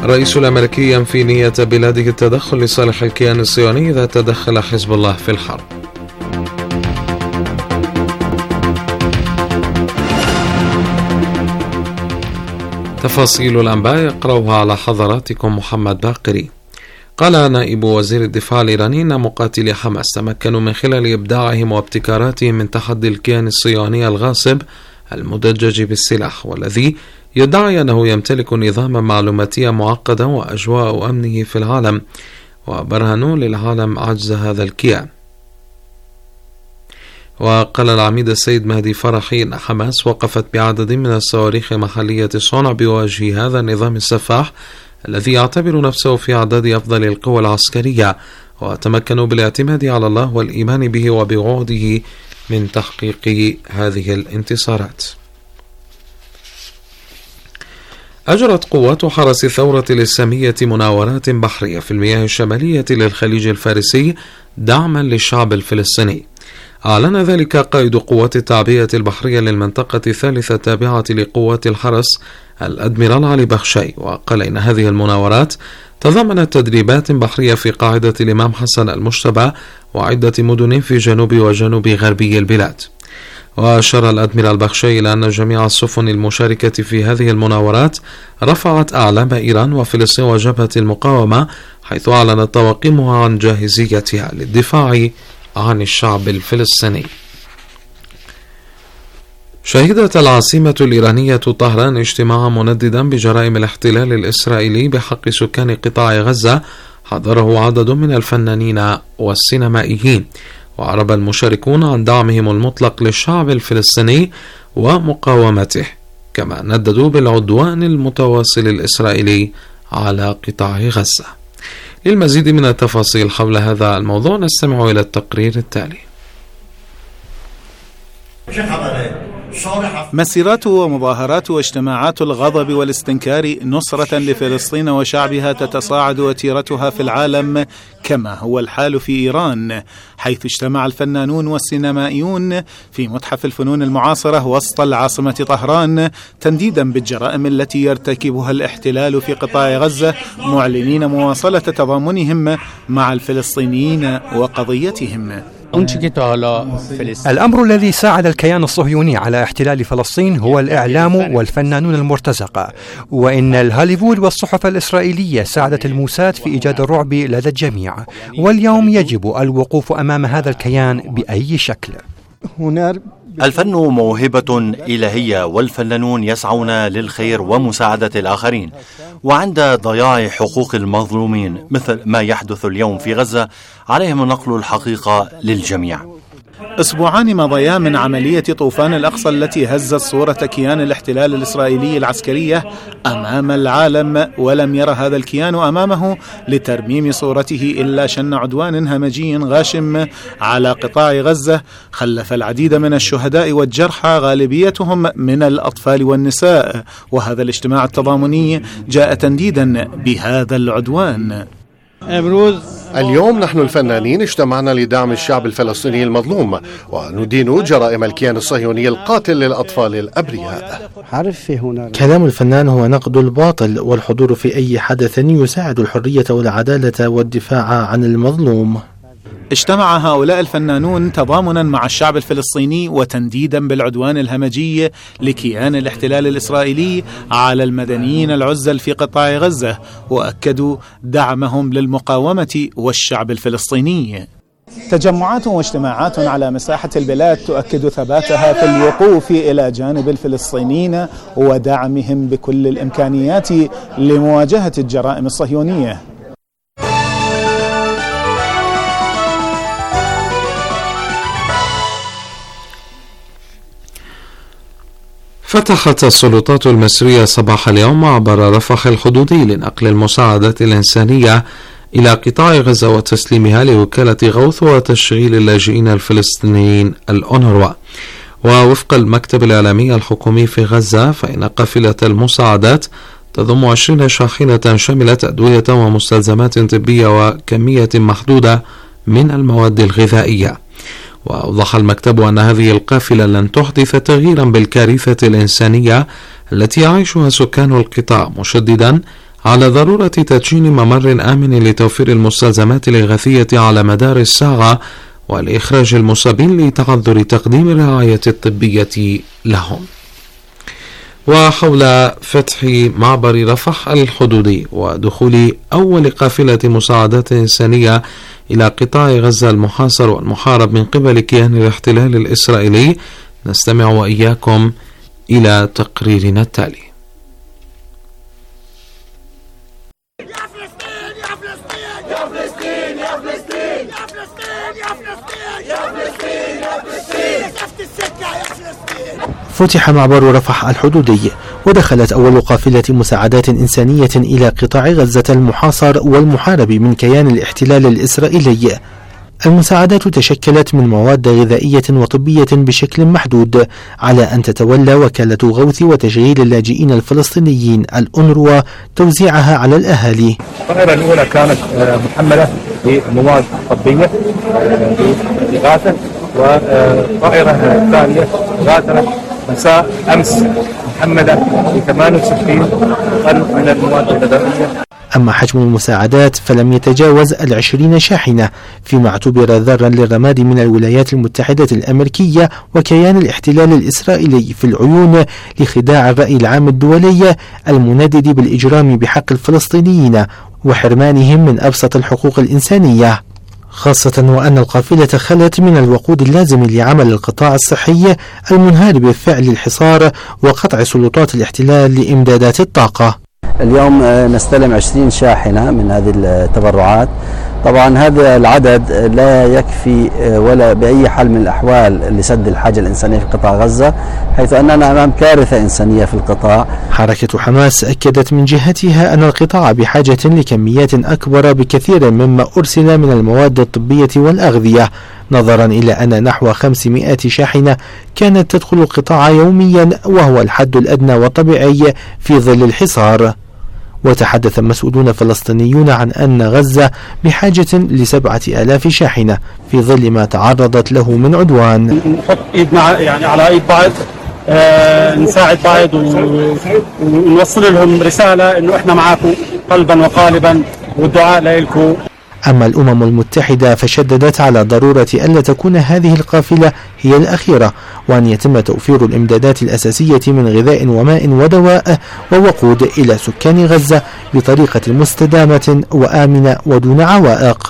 الرئيس الأمريكي ينفي نية بلاده التدخل لصالح الكيان الصهيوني إذا تدخل حزب الله في الحرب. تفاصيل الأنباء يقرأها على حضراتكم محمد باقري. قال نائب وزير الدفاع الإيراني أن مقاتلي حماس تمكنوا من خلال إبداعهم وابتكاراتهم من تحدي الكيان الصهيوني الغاصب المدجج بالسلاح، والذي يدعي أنه يمتلك نظاما معلوماتيا معقدا وأجواء أمنه في العالم، وبرهنوا للعالم عجز هذا الكيان. وقال العميد السيد مهدي فرحي أن حماس وقفت بعدد من الصواريخ محلية الصنع بوجه هذا النظام السفاح الذي يعتبر نفسه في عداد أفضل القوى العسكرية، وتمكنوا بالاعتماد على الله والإيمان به وبوعوده من تحقيق هذه الانتصارات. أجرت قوات حرس الثورة الإسلامية مناورات بحرية في المياه الشمالية للخليج الفارسي دعما للشعب الفلسطيني. أعلن ذلك قائد قوات التعبئة البحرية للمنطقة الثالثة التابعة لقوات الحرس الأدميرال علي بخشي، وقال إن هذه المناورات تضمنت تدريبات بحرية في قاعدة الإمام حسن المجتبى وعدة مدن في جنوب وجنوب غربي البلاد. وأشار الأدميرال بخشي إلى أن جميع السفن المشاركة في هذه المناورات رفعت أعلام إيران وفلسطين وجبهة المقاومة، حيث أعلنت طواقمها عن جاهزيتها للدفاع عن الشعب الفلسطيني. شهدت العاصمة الإيرانية طهران اجتماعا منددا بجرائم الاحتلال الإسرائيلي بحق سكان قطاع غزة حضره عدد من الفنانين والسينمائيين، وعرب المشاركون عن دعمهم المطلق للشعب الفلسطيني ومقاومته، كما نددوا بالعدوان المتواصل الإسرائيلي على قطاع غزة. للمزيد من التفاصيل حول هذا الموضوع نستمع إلى التقرير التالي. مسيرات ومظاهرات واجتماعات الغضب والاستنكار نصرة لفلسطين وشعبها تتصاعد وتيرتها في العالم، كما هو الحال في إيران، حيث اجتمع الفنانون والسينمائيون في متحف الفنون المعاصرة وسط العاصمة طهران تنديدا بالجرائم التي يرتكبها الاحتلال في قطاع غزة، معلنين مواصلة تضامنهم مع الفلسطينيين وقضيتهم. الأمر الذي ساعد الكيان الصهيوني على احتلال فلسطين هو الإعلام والفنانون المرتزقة، وإن الهوليوود والصحف الإسرائيلية ساعدت الموساد في إيجاد الرعب لدى الجميع، واليوم يجب الوقوف أمام هذا الكيان بأي شكل. الفن موهبة إلهية، والفنانون يسعون للخير ومساعدة الآخرين، وعند ضياع حقوق المظلومين مثل ما يحدث اليوم في غزة عليهم نقل الحقيقة للجميع. أسبوعان مضيا من عملية طوفان الأقصى التي هزت صورة كيان الاحتلال الإسرائيلي العسكرية أمام العالم، ولم ير هذا الكيان أمامه لترميم صورته إلا شن عدوان همجي غاشم على قطاع غزة خلف العديد من الشهداء والجرحى، غالبيتهم من الأطفال والنساء. وهذا الاجتماع التضامني جاء تنديدا بهذا العدوان. اليوم نحن الفنانين اجتمعنا لدعم الشعب الفلسطيني المظلوم، وندين جرائم الكيان الصهيوني القاتل للأطفال الأبرياء. كلام الفنان هو نقد الباطل، والحضور في أي حدث يساعد الحرية والعدالة والدفاع عن المظلوم. اجتمع هؤلاء الفنانون تضامنا مع الشعب الفلسطيني وتنديدا بالعدوان الهمجي لكيان الاحتلال الإسرائيلي على المدنيين العزل في قطاع غزة، وأكدوا دعمهم للمقاومة والشعب الفلسطيني. تجمعات واجتماعات على مساحة البلاد تؤكد ثباتها في الوقوف إلى جانب الفلسطينيين ودعمهم بكل الإمكانيات لمواجهة الجرائم الصهيونية. فتحت السلطات المصرية صباح اليوم معبر رفح الحدودي لنقل المساعدات الإنسانية إلى قطاع غزة وتسليمها لوكالة غوث وتشغيل اللاجئين الفلسطينيين الأونروا. ووفق المكتب الإعلامي الحكومي في غزة، فإن قافلة المساعدات تضم 20 شاحنة شملت أدوية ومستلزمات طبية وكمية محدودة من المواد الغذائية. وأوضح المكتب أن هذه القافلة لن تحدث تغييرا بالكارثة الإنسانية التي يعيشها سكان القطاع، مشددا على ضرورة تدشين ممر آمن لتوفير المستلزمات الإغاثية على مدار الساعة والإخراج المصابين لتعذر تقديم الرعاية الطبية لهم. وحول فتح معبر رفح الحدودي ودخول أول قافلة مساعدات إنسانية إلى قطاع غزة المحاصر والمحارب من قبل كيان الاحتلال الإسرائيلي، نستمع وإياكم إلى تقريرنا التالي. فتح معبر رفح الحدودي ودخلت أول قافلة مساعدات إنسانية إلى قطاع غزة المحاصر والمحارب من كيان الاحتلال الإسرائيلي. المساعدات تشكلت من مواد غذائية وطبية بشكل محدود، على أن تتولى وكالة غوث وتشغيل اللاجئين الفلسطينيين الأونروا توزيعها على الأهالي. الطائرة الأولى كانت محملة بمواد طبية للإغاثة، والطائرة الثانية غادرت مساء أمس محملة ب 68 طن من المواد الغذائية. أما حجم المساعدات فلم يتجاوز 20 شاحنة، فيما اعتبر ذرا للرماد من الولايات المتحدة الأمريكية وكيان الاحتلال الإسرائيلي في العيون لخداع الرأي العام الدولي المندد بالإجرام بحق الفلسطينيين وحرمانهم من أبسط الحقوق الإنسانية، خاصة وأن القافلة خلت من الوقود اللازم لعمل القطاع الصحي المنهار بفعل الحصار وقطع سلطات الاحتلال لإمدادات الطاقة. اليوم نستلم 20 شاحنة من هذه التبرعات. طبعا هذا العدد لا يكفي ولا بأي حال من الأحوال لسد الحاجة الإنسانية في قطاع غزة، حيث أننا أمام كارثة إنسانية في القطاع. حركة حماس أكدت من جهتها أن القطاع بحاجة لكميات أكبر بكثير مما أرسل من المواد الطبية والأغذية، نظرا إلى أن نحو 500 شاحنة كانت تدخل القطاع يوميا، وهو الحد الأدنى والطبيعي في ظل الحصار. وتحدث مسؤولون فلسطينيون عن أن غزة بحاجة ل7,000 شاحنة في ظل ما تعرضت له من عدوان. نحط إيدنا يعني على إيد بعض، نساعد بعض ونوصل لهم رسالة إنه إحنا معاكم قلبا وقالبا، والدعاء لكم. أما الأمم المتحدة فشددت على ضرورة ألا تكون هذه القافلة هي الأخيرة، وأن يتم توفير الإمدادات الأساسية من غذاء وماء ودواء ووقود إلى سكان غزة بطريقة مستدامة وآمنة ودون عوائق.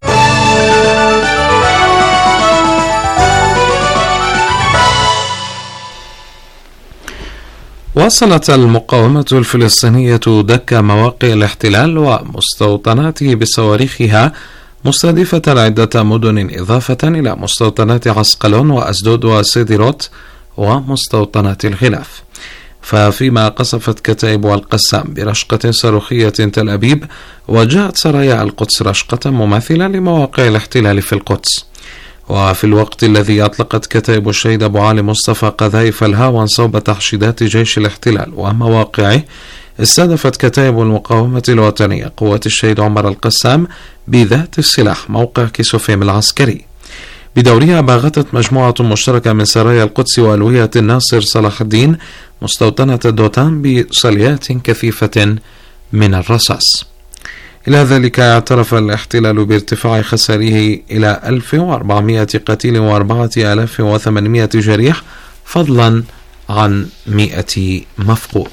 واصلت المقاومة الفلسطينية دك مواقع الاحتلال ومستوطناته بصواريخها، مستهدفة عدة مدن إضافة إلى مستوطنات عسقلون وأسدود وسيديروت ومستوطنات الغلاف. ففيما قصفت كتائب القسام برشقة صاروخية تل أبيب، وجاءت سرايا القدس رشقة مماثلة لمواقع الاحتلال في القدس. وفي الوقت الذي أطلقت كتائب الشهيد أبو علي مصطفى قذائف الهاون صوب تحشيدات جيش الاحتلال ومواقعه، استهدفت كتائب المقاومة الوطنية قوات الشهيد عمر القسام بذات السلاح موقع كيسوفيم العسكري. بدورها باغتت مجموعة مشتركة من سرايا القدس وألوية الناصر صلاح الدين مستوطنة الدوتان بصليات كثيفة من الرصاص. إلى ذلك اعترف الاحتلال بارتفاع خسائره إلى 1400 قتيل و4800 جريح، فضلا عن 100 مفقود.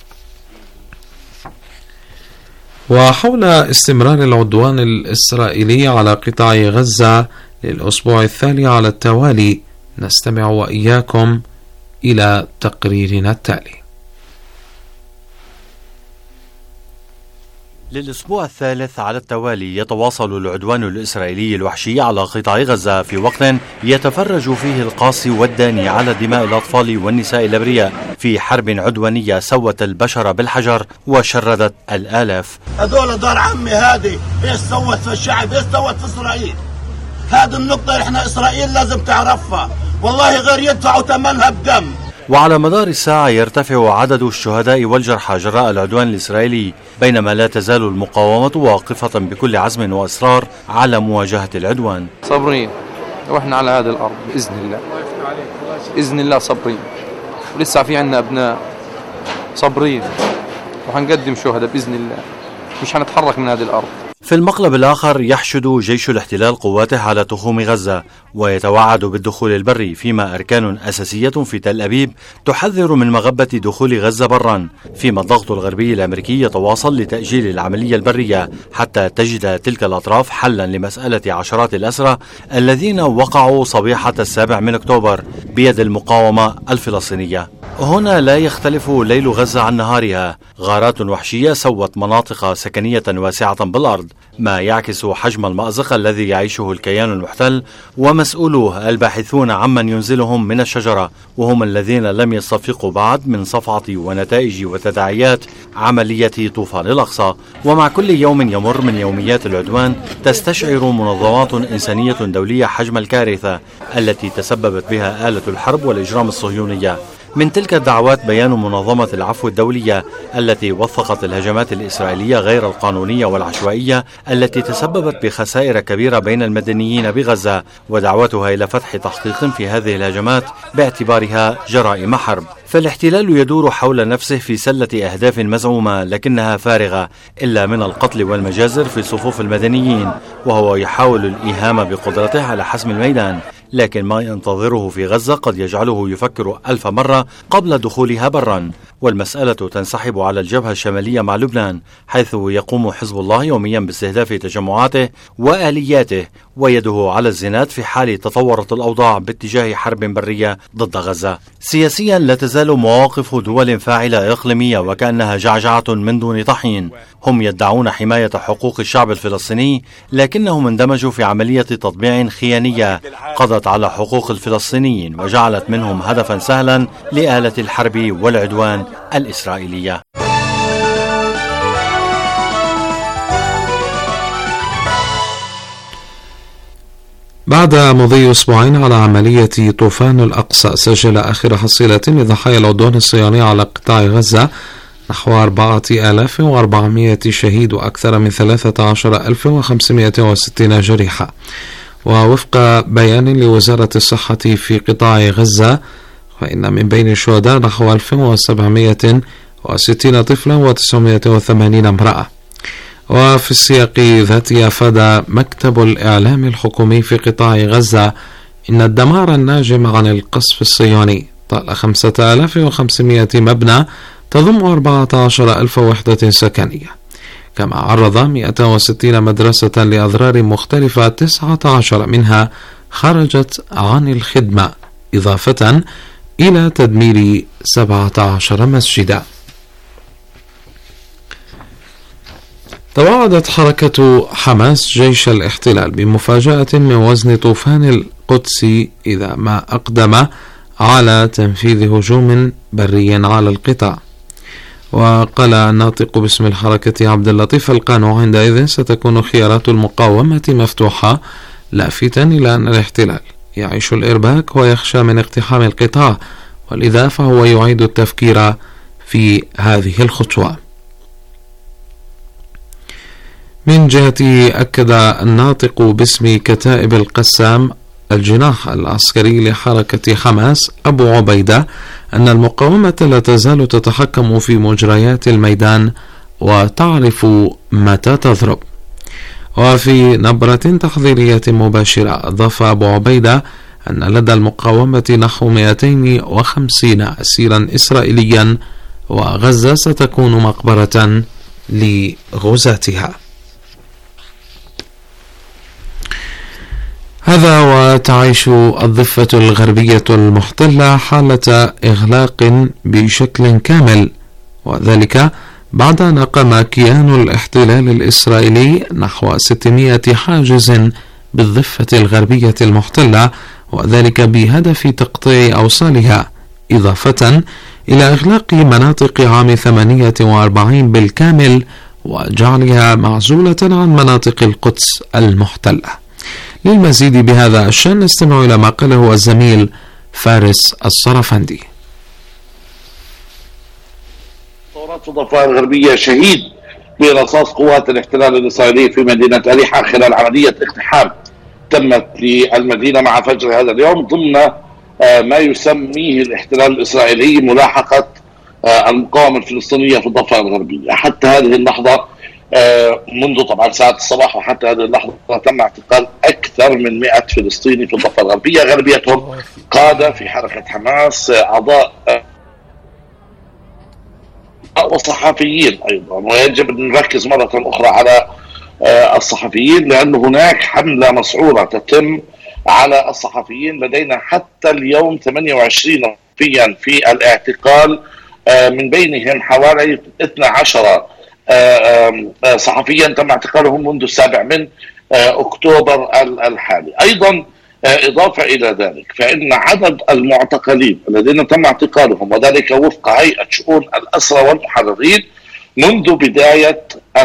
وحول استمرار العدوان الإسرائيلي على قطاع غزة للأسبوع الثاني على التوالي، نستمع وإياكم إلى تقريرنا التالي. للأسبوع الثالث على التوالي يتواصل العدوان الإسرائيلي الوحشي على قطاع غزة في وقت يتفرج فيه القاسي والداني على دماء الأطفال والنساء الأبرياء في حرب عدوانية سوت البشر بالحجر وشردت الآلاف. هذول دار عمي، هذه ايش سوت في الشعب، ايش سوت في إسرائيل؟ هذه النقطة احنا إسرائيل لازم تعرفها، والله غير يدفعوا ثمنها بدم. وعلى مدار الساعة يرتفع عدد الشهداء والجرحى جراء العدوان الإسرائيلي، بينما لا تزال المقاومة واقفة بكل عزم وإصرار على مواجهة العدوان. صبرين وإحنا على هذه الأرض بإذن الله، بإذن الله صبرين، ولسه في عنا أبناء صبرين، وحنقدم شهداء بإذن الله، مش هنتحرك من هذه الأرض. في المقلب الآخر يحشد جيش الاحتلال قواته على تخوم غزة ويتوعد بالدخول البري، فيما أركان أساسية في تل أبيب تحذر من مغبة دخول غزة برا، فيما الضغط الغربي الأمريكي يتواصل لتأجيل العملية البرية حتى تجد تلك الأطراف حلا لمسألة عشرات الأسرى الذين وقعوا صبيحة 7 أكتوبر بيد المقاومة الفلسطينية. هنا لا يختلف ليل غزة عن نهارها، غارات وحشية سوت مناطق سكنية واسعة بالأرض، ما يعكس حجم المأزق الذي يعيشه الكيان المحتل ومسؤولوه الباحثون عمن ينزلهم من الشجرة، وهم الذين لم يستفيقوا بعد من صفعة ونتائج وتداعيات عملية طوفان الأقصى. ومع كل يوم يمر من يوميات العدوان تستشعر منظمات إنسانية دولية حجم الكارثة التي تسببت بها آلة الحرب والإجرام الصهيونية. من تلك الدعوات بيان منظمة العفو الدولية التي وثقت الهجمات الإسرائيلية غير القانونية والعشوائية التي تسببت بخسائر كبيرة بين المدنيين بغزة، ودعوتها إلى فتح تحقيق في هذه الهجمات باعتبارها جرائم حرب. فالاحتلال يدور حول نفسه في سلة أهداف مزعومة لكنها فارغة إلا من القتل والمجازر في صفوف المدنيين، وهو يحاول الإيهام بقدرته على حسم الميدان، لكن ما ينتظره في غزة قد يجعله يفكر 1000 مرة قبل دخولها برا. والمسألة تنسحب على الجبهة الشمالية مع لبنان، حيث يقوم حزب الله يوميا باستهداف تجمعاته وآلياته، ويده على الزناد في حال تطورت الأوضاع باتجاه حرب برية ضد غزة. سياسيا لا تزال مواقف دول فاعلة إقليمية وكأنها جعجعة من دون طحين. هم يدعون حماية حقوق الشعب الفلسطيني، لكنهم اندمجوا في عملية تطبيع خيانية قضت على حقوق الفلسطينيين وجعلت منهم هدفا سهلا لآلة الحرب والعدوان الإسرائيلية. بعد مضي أسبوعين على عملية طوفان الأقصى، سجل آخر حصيلة لضحايا العدوان الصهيوني على قطاع غزة نحو 4400 شهيد وأكثر من 13560 جريحة. ووفق بيان لوزارة الصحة في قطاع غزة، فإن من بين الشهداء نحو 1760 طفلا و980 امرأة. وفي السياق ذاته أفاد مكتب الإعلام الحكومي في قطاع غزة إن الدمار الناجم عن القصف الصهيوني طال 5500 مبنى تضم 14000 وحدة سكنية، كما عرض 160 مدرسة لأضرار مختلفة 19 منها خرجت عن الخدمة، إضافة إلى تدمير 17 مسجدا. توعدت حركة حماس جيش الاحتلال بمفاجأة من وزن طوفان القدس إذا ما أقدم على تنفيذ هجوم بري على القطاع. وقال الناطق باسم الحركة عبد اللطيف القانو: عندئذ ستكون خيارات المقاومة مفتوحة، لافتا إلى أن الاحتلال يعيش الإرباك ويخشى من اقتحام القطاع، ولذا فهو يعيد التفكير في هذه الخطوة. من جهته أكد الناطق باسم كتائب القسام الجناح العسكري لحركة حماس أبو عبيدة أن المقاومة لا تزال تتحكم في مجريات الميدان وتعرف متى تضرب. وفي نبرة تحذيرية مباشرة أضاف أبو عبيدة أن لدى المقاومة نحو 250 أسيرا إسرائيليا، وغزة ستكون مقبرة لغزاتها. هذا وتعيش الضفة الغربية المحتلة حالة إغلاق بشكل كامل، وذلك بعد أن قام كيان الاحتلال الإسرائيلي نحو 600 حاجز بالضفة الغربية المحتلة، وذلك بهدف تقطيع أوصالها، إضافة إلى إغلاق مناطق عام 48 بالكامل وجعلها معزولة عن مناطق القدس المحتلة. للمزيد بهذا الشأن نستمع إلى ما قاله الزميل فارس الصرفندي. ثورات الضفة الغربية شهيد برصاص قوات الاحتلال الإسرائيلي في مدينة أريحة خلال عملية اقتحام تمت للمدينة مع فجر هذا اليوم ضمن ما يسميه الاحتلال الإسرائيلي ملاحقة المقاومة الفلسطينية في الضفة الغربية. حتى هذه اللحظة منذ طبعا ساعة الصباح وحتى هذه اللحظة تم اعتقال أكثر من 100 فلسطيني في الضفة الغربية، غالبيتهم قادة في حركة حماس، أعضاء وصحفيين أيضا. ويجب أن نركز مرة أخرى على الصحفيين، لأن هناك حملة مسعورة تتم على الصحفيين. لدينا حتى اليوم 28 صحفيا في الاعتقال، من بينهم حوالي 12 صحفيا تم اعتقالهم منذ 7 من أكتوبر الحالي. أيضا إضافة إلى ذلك فإن عدد المعتقلين الذين تم اعتقالهم، وذلك وفق هيئة شؤون الأسرى والمحررين، منذ بداية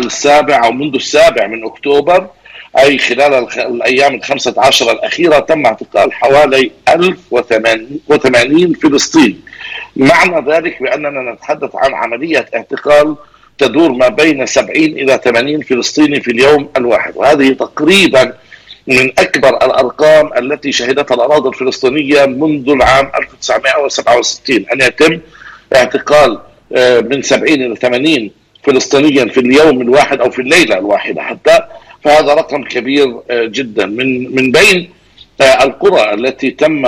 7 من أكتوبر، أي خلال الأيام 15 الأخيرة، تم اعتقال حوالي 1080 فلسطيني. معنى ذلك بأننا نتحدث عن عملية اعتقال تدور ما بين 70 إلى 80 فلسطيني في اليوم الواحد، وهذه تقريبا من أكبر الأرقام التي شهدتها الأراضي الفلسطينية منذ العام 1967، أن يتم اعتقال من 70 إلى 80 فلسطينيا في اليوم الواحد أو في الليلة الواحدة حتى. فهذا رقم كبير جدا. من بين القرى التي تم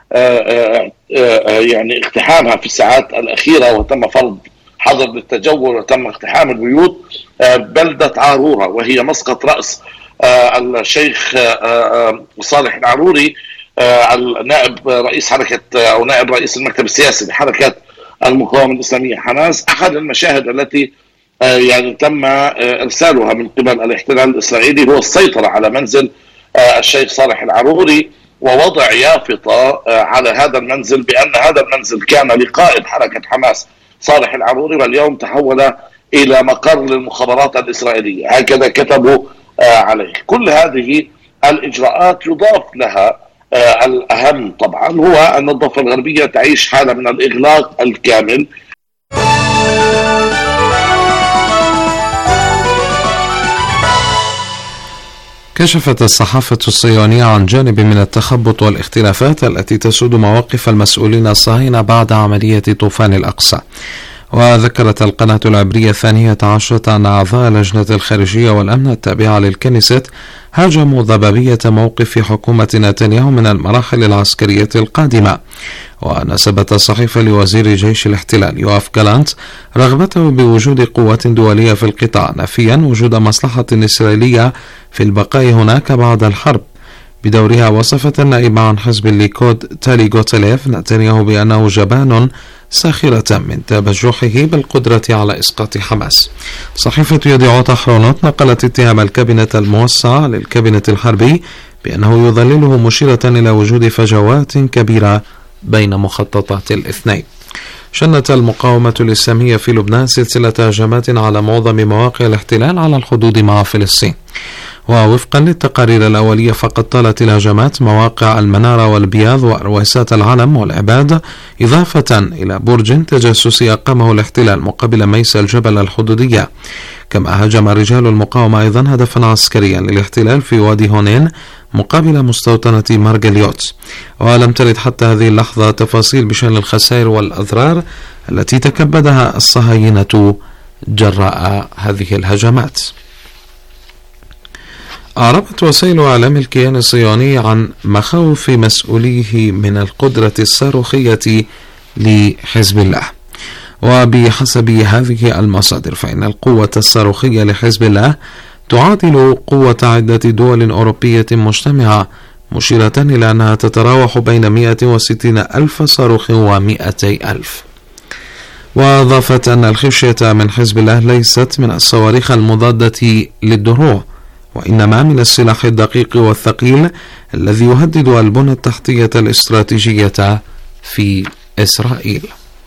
يعني اقتحامها في الساعات الأخيرة وتم فرض حظر للتجول وتم اقتحام البيوت، بلدة عارورة، وهي مسقط رأس الشيخ صالح العروري، نائب رئيس حركة أو نائب رئيس المكتب السياسي لحركة المقاومة الإسلامية حماس. أحد المشاهد التي يعني تم إرسالها من قبل الاحتلال الإسرائيلي هو السيطرة على منزل الشيخ صالح العروري ووضع يافطة على هذا المنزل بأن هذا المنزل كان لقائد حركة حماس صالح العروري، واليوم تحول إلى مقر للمخابرات الإسرائيلية، هكذا كتبوا عليه. كل هذه الإجراءات يضاف لها الأهم طبعا هو أن الضفة الغربية تعيش حالة من الإغلاق الكامل. كشفت الصحافة الصهيونية عن جانب من التخبط والاختلافات التي تسود مواقف المسؤولين الصهاينة بعد عملية طوفان الأقصى. وذكرت القناة العبرية 12 أن أعضاء لجنة الخارجية والأمن التابعة للكنيست هاجموا ضبابية موقف حكومة نتنياهو من المراحل العسكرية القادمة. ونسبت الصحيفة لوزير جيش الاحتلال يوآف جالانت رغبته بوجود قوات دولية في القطاع، نافيا وجود مصلحة إسرائيلية في البقاء هناك بعد الحرب. بدورها وصفت النائبة عن حزب الليكود تالي غوتليف نتنياهو بأنه جبان ساخرة من تبجحه بالقدرة على إسقاط حماس. صحيفة يديعوت أحرونوت نقلت اتهام الكابينة الموسع للكابينة الحربي بأنه يضلله، مشيرة إلى وجود فجوات كبيرة بين مخططات الاثنين. شنت المقاومة الإسلامية في لبنان سلسلة هجمات على معظم مواقع الاحتلال على الحدود مع فلسطين. ووفقا للتقارير الأولية فقد طالت الهجمات مواقع المنارة والبياض وأرويسات العلم والعباد، إضافة إلى برج تجسسي أقامه الاحتلال مقابل ميس الجبل الحدودية. كما هاجم رجال المقاومة أيضا هدفا عسكريا للاحتلال في وادي هونين مقابل مستوطنة مارغليوت. ولم ترد حتى هذه اللحظة تفاصيل بشأن الخسائر والأضرار التي تكبدها الصهاينة جراء هذه الهجمات. أعربت وسائل إعلام الكيان الصهيوني عن مخاوف مسؤوليه من القدرة الصاروخية لحزب الله. وبحسب هذه المصادر فإن القوة الصاروخية لحزب الله تعادل قوة عدة دول أوروبية مجتمعة، مشيرة إلى أنها تتراوح بين 160 ألف صاروخ و200 ألف. وأضافت أن الخشية من حزب الله ليست من الصواريخ المضادة للدروع، وإنما من السلاح الدقيق والثقيل الذي يهدد البنى التحتية الاستراتيجية في إسرائيل.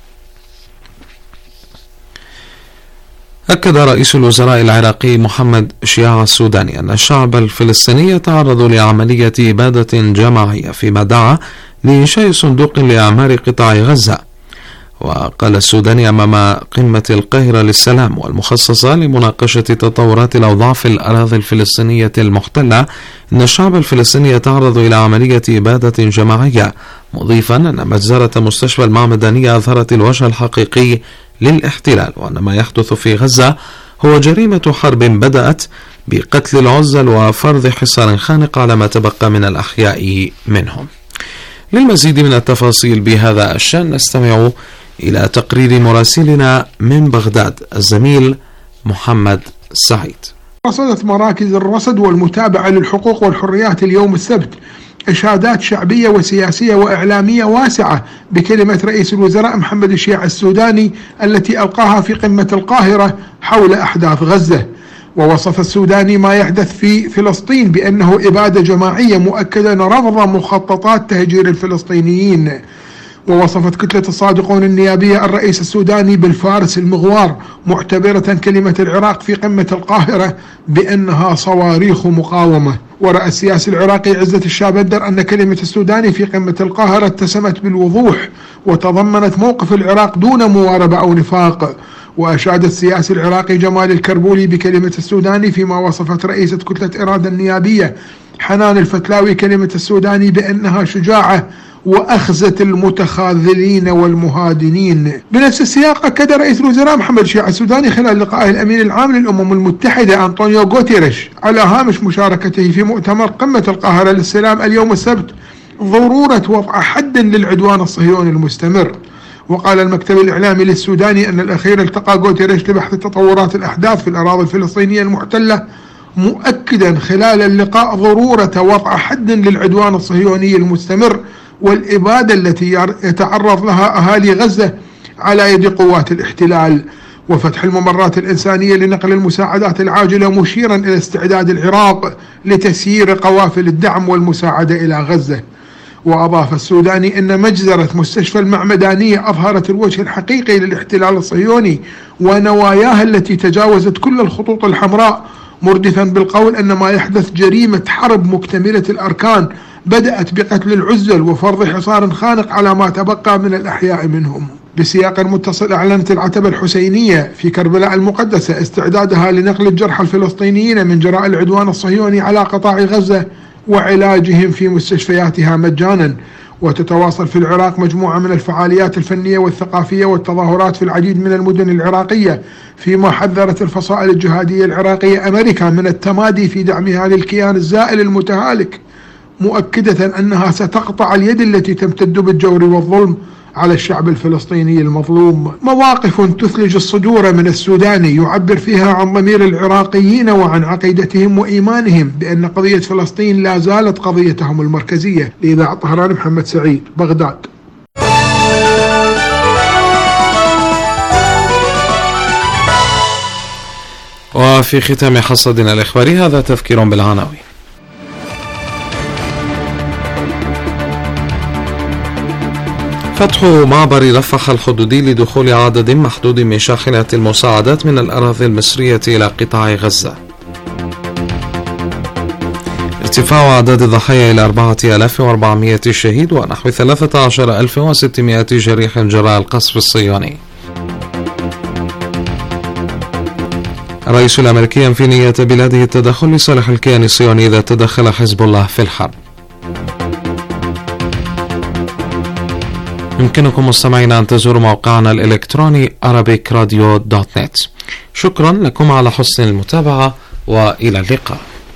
أكد رئيس الوزراء العراقي محمد شياع السوداني أن الشعب الفلسطيني يتعرض لعملية إبادة جماعية، فيما دعا لإنشاء صندوق لإعمار قطاع غزة. وقال السوداني أمام قمة القاهرة للسلام والمخصصة لمناقشة تطورات الأوضاع في الأراضي الفلسطينية المحتلة أن الشعب الفلسطيني يتعرض إلى عملية إبادة جماعية، مضيفا أن مجزرة مستشفى المعمدانية أظهرت الوجه الحقيقي للاحتلال، وأن ما يحدث في غزة هو جريمة حرب بدأت بقتل العزل وفرض حصار خانق على ما تبقى من الأحياء منهم. للمزيد من التفاصيل بهذا الشأن نستمع إلى تقرير مراسلنا من بغداد الزميل محمد سعيد. رصدت مراكز الرصد والمتابعة للحقوق والحريات اليوم السبت إشادات شعبية وسياسية وإعلامية واسعة بكلمة رئيس الوزراء محمد الشيع السوداني التي ألقاها في قمة القاهرة حول أحداث غزة. ووصف السوداني ما يحدث في فلسطين بأنه إبادة جماعية، مؤكدا رفض مخططات تهجير الفلسطينيين. ووصفت كتلة الصادقون النيابية الرئيس السوداني بالفارس المغوار، معتبرة كلمة العراق في قمة القاهرة بأنها صواريخ مقاومة. ورأى السياسي العراقي عزة الشابندر أن كلمة السوداني في قمة القاهرة اتسمت بالوضوح وتضمنت موقف العراق دون مواربة أو نفاق. وأشاد السياسي العراقي جمال الكربولي بكلمة السوداني فيما وصفت رئيسة كتلة إرادة النيابية حنان الفتلاوي كلمة السوداني بأنها شجاعة وأخزت المتخاذلين والمهادنين. بنفس السياق أكد رئيس الوزراء محمد الشيع السوداني خلال لقائه الأمين العام للأمم المتحدة أنطونيو غوتيريش على هامش مشاركته في مؤتمر قمة القاهرة للسلام اليوم السبت ضرورة وضع حد للعدوان الصهيوني المستمر. وقال المكتب الإعلامي للسوداني أن الأخير التقى غوتيريش لبحث تطورات الأحداث في الأراضي الفلسطينية المحتلة، مؤكدا خلال اللقاء ضرورة وضع حد للعدوان الصهيوني المستمر والإبادة التي يتعرض لها أهالي غزة على يد قوات الاحتلال، وفتح الممرات الإنسانية لنقل المساعدات العاجلة، مشيرا إلى استعداد العراق لتسيير قوافل الدعم والمساعدة إلى غزة. وأضاف السوداني أن مجزرة مستشفى المعمدانية أظهرت الوجه الحقيقي للاحتلال الصهيوني ونواياه التي تجاوزت كل الخطوط الحمراء، مردفا بالقول أن ما يحدث جريمة حرب مكتملة الأركان بدأت بقتل العزل وفرض حصار خانق على ما تبقى من الأحياء منهم. بسياق متصل أعلنت العتبة الحسينية في كربلاء المقدسة استعدادها لنقل الجرحى الفلسطينيين من جراء العدوان الصهيوني على قطاع غزة وعلاجهم في مستشفياتها مجانا. وتتواصل في العراق مجموعة من الفعاليات الفنية والثقافية والتظاهرات في العديد من المدن العراقية، فيما حذرت الفصائل الجهادية العراقية أمريكا من التمادي في دعمها للكيان الزائل المتهالك، مؤكدة أنها ستقطع اليد التي تمتد بالجور والظلم على الشعب الفلسطيني المظلوم. مواقف تثلج الصدور من السوداني يعبر فيها عن ضمير العراقيين وعن عقيدتهم وإيمانهم بأن قضية فلسطين لا زالت قضيتهم المركزية. لإذاعة طهران محمد سعيد، بغداد. وفي ختام حصدنا الإخباري هذا تذكير بالعناوين. فتح معبر رفح الحدودي لدخول عدد محدود من شاحنات المساعدات من الأراضي المصرية إلى قطاع غزة. ارتفاع أعداد الضحايا إلى 4400 شهيد ونحو 13600 جريح جراء القصف الصهيوني. الرئيس الأمريكي ينفي نية بلاده التدخل لصالح الكيان الصهيوني إذا تدخل حزب الله في الحرب. يمكنكم مستمعينا أن تزوروا موقعنا الإلكتروني arabicradio.net. شكرا لكم على حسن المتابعة وإلى اللقاء.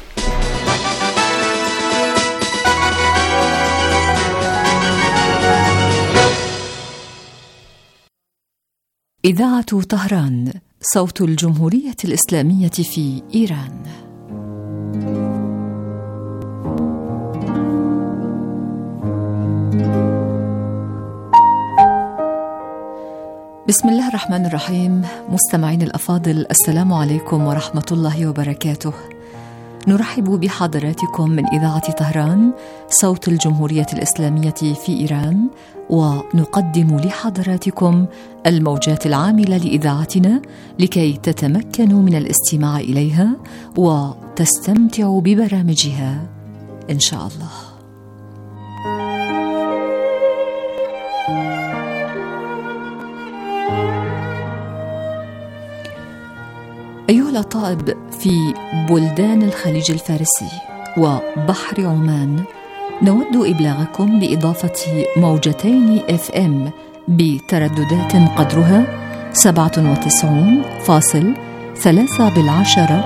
إذاعة طهران، صوت الجمهورية الإسلامية في إيران. بسم الله الرحمن الرحيم. مستمعين الأفاضل، السلام عليكم ورحمة الله وبركاته. نرحب بحضراتكم من إذاعة طهران، صوت الجمهورية الإسلامية في إيران، ونقدم لحضراتكم الموجات العاملة لإذاعتنا لكي تتمكنوا من الاستماع إليها وتستمتعوا ببرامجها إن شاء الله. أيها الأطائب في بلدان الخليج الفارسي وبحر عمان، نود إبلاغكم بإضافة موجتين FM بترددات قدرها 97.3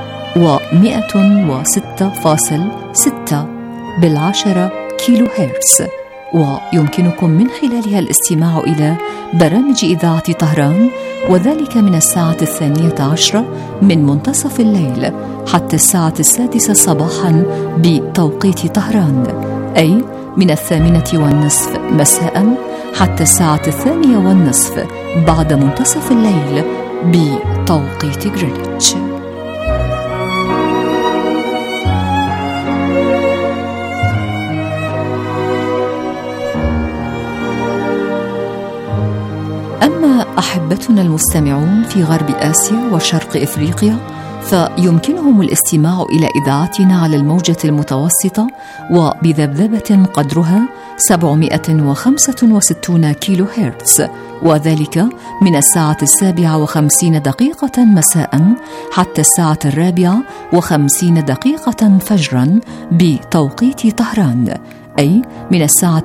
و106.6 كيلو هرتز، ويمكنكم من خلالها الاستماع إلى برامج إذاعة طهران، وذلك من الساعة 12 من منتصف الليل حتى الساعة 6 صباحا بتوقيت طهران، أي من 8:30 مساء حتى الساعة 2:30 بعد منتصف الليل بتوقيت غرينتش. أما أحبتنا المستمعون في غرب آسيا وشرق إفريقيا، فيمكنهم الاستماع إلى إذاعتنا على الموجة المتوسطة وبذبذبة قدرها 765 كيلو هرتز، وذلك من الساعة 7:50 مساء حتى الساعة 4:50 فجرا بتوقيت طهران، أي من الساعة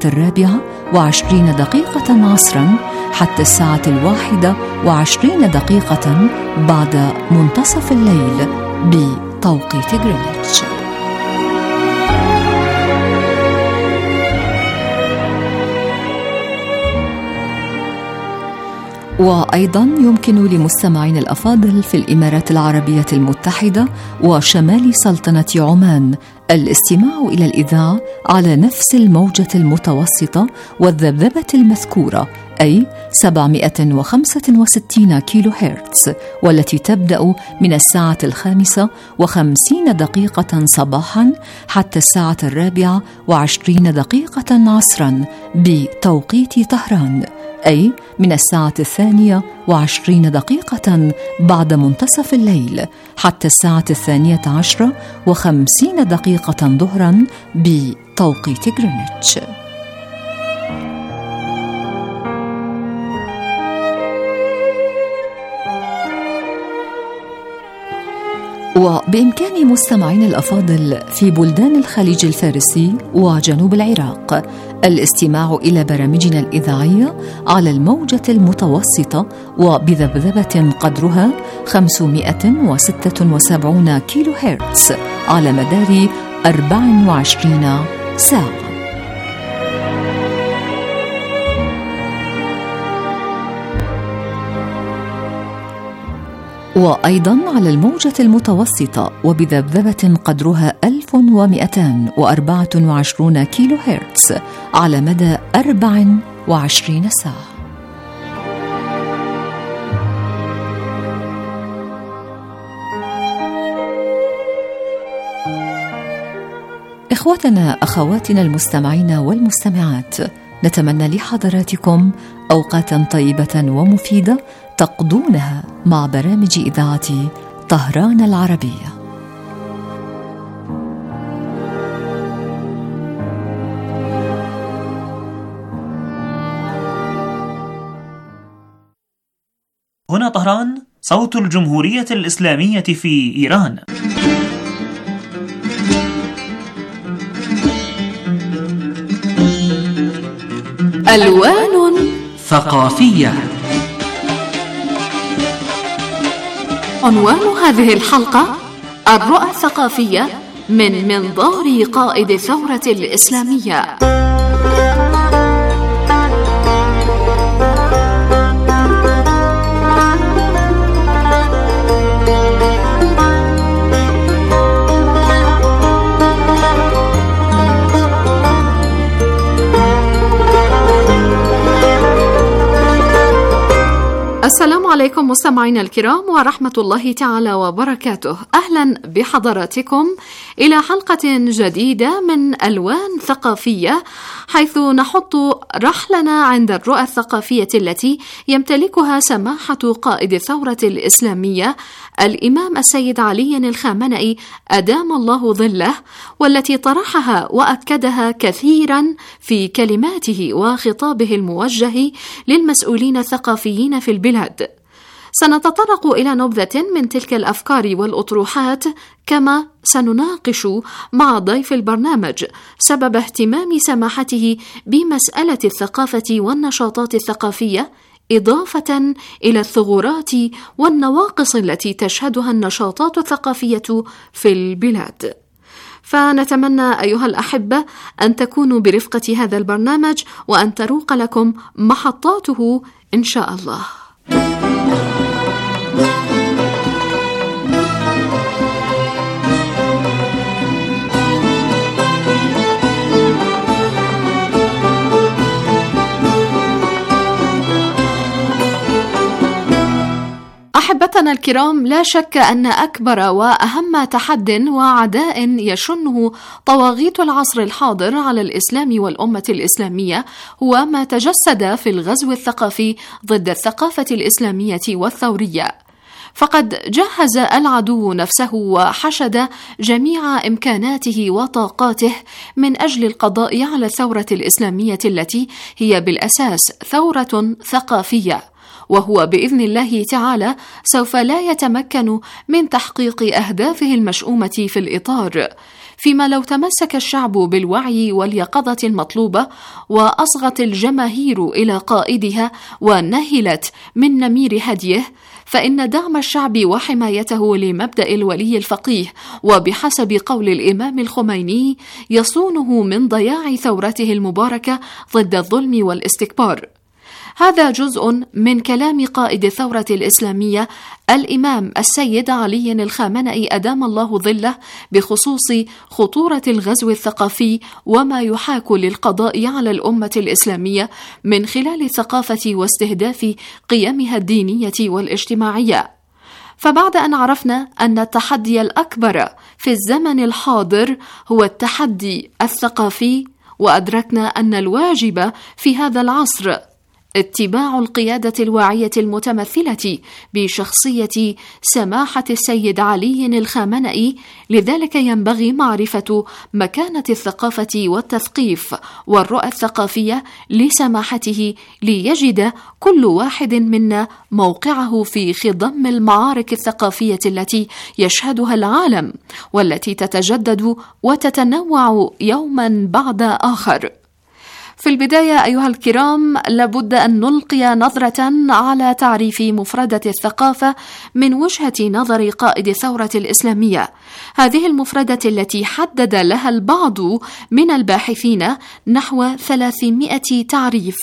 4:20 عصرا حتى الساعة 1:20 بعد منتصف الليل بتوقيت غرينتش. وأيضا يمكن لمستمعين الأفاضل في الإمارات العربية المتحدة وشمال سلطنة عمان الاستماع إلى الإذاعة على نفس الموجة المتوسطة والذبذبة المذكورة، أي 765 كيلو هرتز، والتي تبدأ من الساعة 5:50 صباحا حتى الساعة 4:20 عصرا بتوقيت طهران، أي من الساعة 2:20 بعد منتصف الليل حتى الساعة 12:50 ظهرا بتوقيت غرينتش. وبإمكان مستمعين الأفاضل في بلدان الخليج الفارسي وجنوب العراق الاستماع إلى برامجنا الإذاعية على الموجة المتوسطة وبذبذبة قدرها 576 كيلو هرتز على مدار 24 ساعة. وأيضا على الموجة المتوسطة وبذبذبة قدرها 1224 كيلو هرتز على مدى 24 ساعة. إخوتنا أخواتنا المستمعين والمستمعات، نتمنى لحضراتكم أوقاتا طيبة ومفيدة تقضونها مع برامج إذاعة طهران العربية. هنا طهران، صوت الجمهورية الإسلامية في إيران. ألوان ثقافية. عنوان هذه الحلقة: الرؤى الثقافية من منظار قائد الثورة الإسلامية. السلام عليكم مستمعينا الكرام ورحمة الله تعالى وبركاته. أهلا بحضراتكم إلى حلقة جديدة من ألوان ثقافية، حيث نحط رحلنا عند الرؤى الثقافية التي يمتلكها سماحة قائد الثورة الإسلامية الإمام السيد علي الخامنئي أدام الله ظله، والتي طرحها وأكدها كثيرا في كلماته وخطابه الموجه للمسؤولين الثقافيين في البلاد. سنتطرق إلى نبذة من تلك الأفكار والأطروحات، كما سنناقش مع ضيف البرنامج سبب اهتمام سماحته بمسألة الثقافة والنشاطات الثقافية إضافة إلى الثغرات والنواقص التي تشهدها النشاطات الثقافية في البلاد. فنتمنى أيها الأحبة أن تكونوا برفقة هذا البرنامج وأن تروق لكم محطاته إن شاء الله. أحبتنا الكرام، لا شك أن أكبر وأهم تحد وعداء يشنه طواغيت العصر الحاضر على الإسلام والأمة الإسلامية هو ما تجسد في الغزو الثقافي ضد الثقافة الإسلامية والثورية. فقد جهز العدو نفسه وحشد جميع إمكاناته وطاقاته من أجل القضاء على الثورة الإسلامية التي هي بالأساس ثورة ثقافية، وهو بإذن الله تعالى سوف لا يتمكن من تحقيق أهدافه المشؤومة في الإطار، فيما لو تمسك الشعب بالوعي واليقظة المطلوبة وأصغت الجماهير إلى قائدها ونهلت من نمير هديه، فإن دعم الشعب وحمايته لمبدأ الولي الفقيه وبحسب قول الإمام الخميني يصونه من ضياع ثورته المباركة ضد الظلم والاستكبار. هذا جزء من كلام قائد الثورة الإسلامية الإمام السيد علي الخامنئي أدام الله ظله بخصوص خطورة الغزو الثقافي وما يحاك للقضاء على الأمة الإسلامية من خلال الثقافة واستهداف قيمها الدينية والاجتماعية. فبعد أن عرفنا أن التحدي الأكبر في الزمن الحاضر هو التحدي الثقافي، وأدركنا أن الواجب في هذا العصر اتباع القيادة الواعية المتمثلة بشخصية سماحة السيد علي الخامنئي، لذلك ينبغي معرفة مكانة الثقافة والتثقيف والرؤى الثقافية لسماحته، ليجد كل واحد منا موقعه في خضم المعارك الثقافية التي يشهدها العالم، والتي تتجدد وتتنوع يوما بعد آخر. في البداية أيها الكرام، لابد أن نلقي نظرة على تعريف مفردة الثقافة من وجهة نظر قائد الثورة الإسلامية. هذه المفردة التي حدد لها البعض من الباحثين نحو 300 تعريف.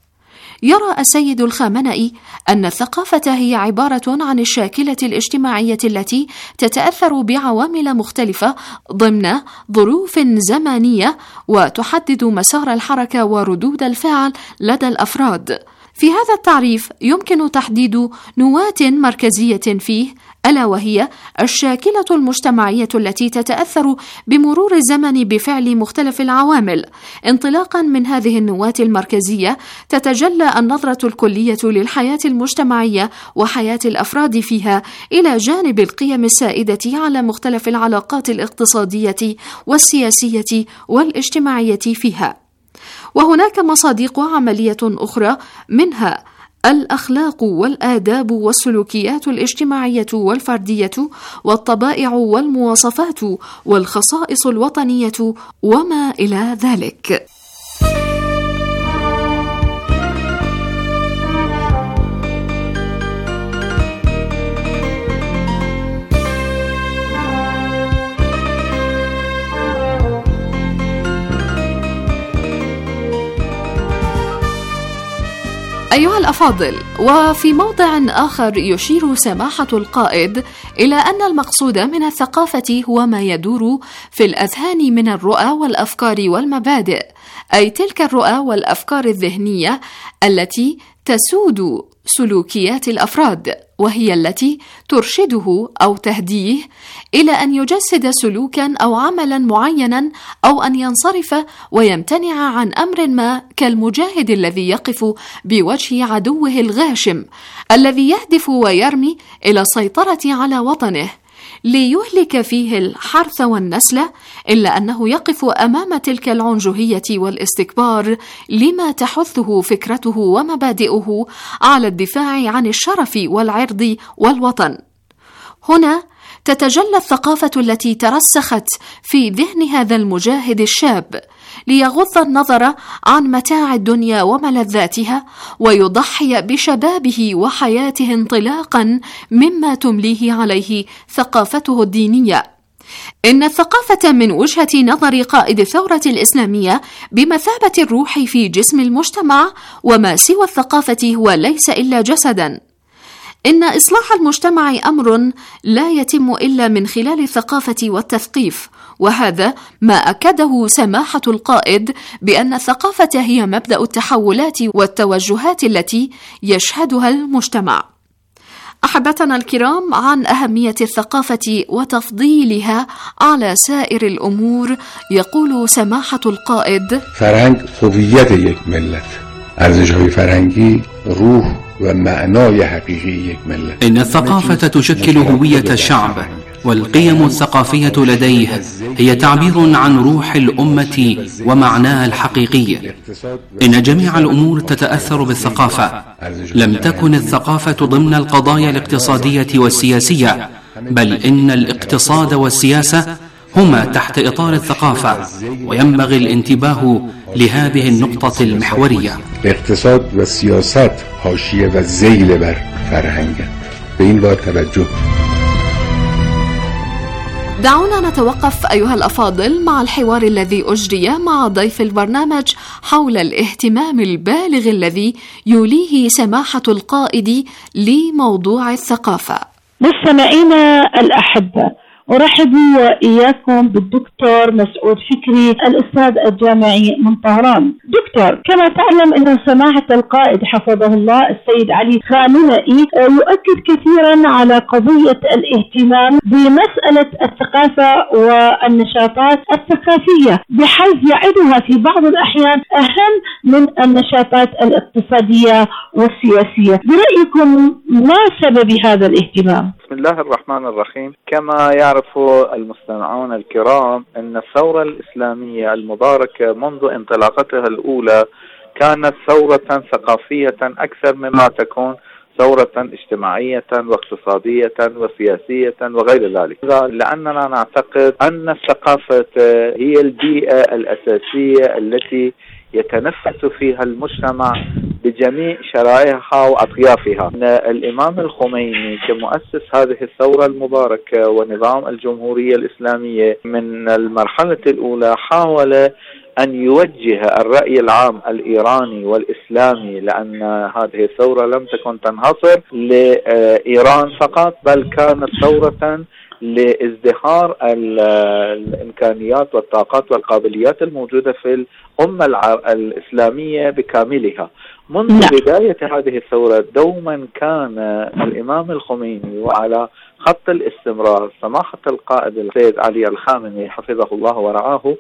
يرى السيد الخامنئي أن الثقافة هي عبارة عن الشاكلة الاجتماعية التي تتأثر بعوامل مختلفة ضمن ظروف زمنية وتحدد مسار الحركة وردود الفعل لدى الأفراد. في هذا التعريف يمكن تحديد نواة مركزية فيه، ألا وهي الشاكلة المجتمعية التي تتأثر بمرور الزمن بفعل مختلف العوامل. انطلاقا من هذه النواة المركزية تتجلى النظرة الكلية للحياة المجتمعية وحياة الأفراد فيها، إلى جانب القيم السائدة على مختلف العلاقات الاقتصادية والسياسية والاجتماعية فيها. وهناك مصادق عملية أخرى، منها الأخلاق والآداب والسلوكيات الاجتماعية والفردية والطبائع والمواصفات والخصائص الوطنية وما إلى ذلك. أيها الأفاضل، وفي موضع آخر يشير سماحة القائد إلى أن المقصود من الثقافة هو ما يدور في الأذهان من الرؤى والأفكار والمبادئ، أي تلك الرؤى والأفكار الذهنية التي تسود سلوكيات الأفراد، وهي التي ترشده أو تهديه إلى أن يجسد سلوكا أو عملا معينا، أو أن ينصرف ويمتنع عن أمر ما، كالمجاهد الذي يقف بوجه عدوه الغاشم الذي يهدف ويرمي إلى السيطرة على وطنه ليهلك فيه الحرث والنسل، إلا أنه يقف أمام تلك العنجهية والاستكبار لما تحثه فكرته ومبادئه على الدفاع عن الشرف والعرض والوطن. هنا تتجلى الثقافة التي ترسخت في ذهن هذا المجاهد الشاب، ليغض النظر عن متاع الدنيا وملذاتها ويضحي بشبابه وحياته انطلاقا مما تمليه عليه ثقافته الدينية. إن الثقافة من وجهة نظر قائد الثورة الإسلامية بمثابة الروح في جسم المجتمع، وما سوى الثقافة هو ليس إلا جسدا. إن إصلاح المجتمع أمر لا يتم إلا من خلال الثقافة والتثقيف، وهذا ما أكده سماحة القائد بأن الثقافة هي مبدأ التحولات والتوجهات التي يشهدها المجتمع. أحبتنا الكرام، عن أهمية الثقافة وتفضيلها على سائر الأمور يقول سماحة القائد: فرهنگ هویت یک ملت، ارزش‌های فرهنگی روح و معنای حقیقی یک ملت. إن الثقافة تشكل هوية الشعب، والقيم الثقافية لديه هي تعبير عن روح الأمة ومعناها الحقيقي. إن جميع الأمور تتأثر بالثقافة. لم تكن الثقافة ضمن القضايا الاقتصادية والسياسية، بل إن الاقتصاد والسياسة هما تحت إطار الثقافة، وينبغي الانتباه لهذه النقطة المحورية. اقتصاد والسياسات حاشية وذيل بر فرهنگ. به این باید توجه. دعونا نتوقف أيها الأفاضل مع الحوار الذي أجري مع ضيف البرنامج حول الاهتمام البالغ الذي يوليه سماحة القائد لموضوع الثقافة. مستمعينا الأحبة، أرحب وإياكم بالدكتور مسعود فكري، الأستاذ الجامعي من طهران. دكتور، كما تعلم أن سماحة القائد حفظه الله السيد علي خامنئي يؤكد كثيرا على قضية الاهتمام بمسألة الثقافة والنشاطات الثقافية، بحيث يعدها في بعض الأحيان أهم من النشاطات الاقتصادية والسياسية. برأيكم ما سبب هذا الاهتمام؟ بسم الله الرحمن الرحيم. كما يعرف المستمعون الكرام أن الثورة الإسلامية المباركة منذ انطلاقتها الأولى كانت ثورة ثقافية أكثر مما تكون ثورة اجتماعية واقتصادية وسياسية وغير ذلك، لأننا نعتقد أن الثقافة هي البيئة الأساسية التي يتنفس فيها المجتمع بجميع شرائحها وأطيافها. الإمام الخميني كمؤسس هذه الثورة المباركة ونظام الجمهورية الإسلامية من المرحلة الأولى حاول أن يوجه الرأي العام الإيراني والإسلامي، لأن هذه الثورة لم تكن تنحصر لإيران فقط، بل كانت ثورة لازدهار الإمكانيات والطاقات والقابليات الموجودة في الأمة الإسلامية بكاملها. منذ بداية هذه الثورة دوما كان الإمام الخميني وعلى خط الاستمرار سماحة القائد السيد علي الخامنئي حفظه الله ورعاه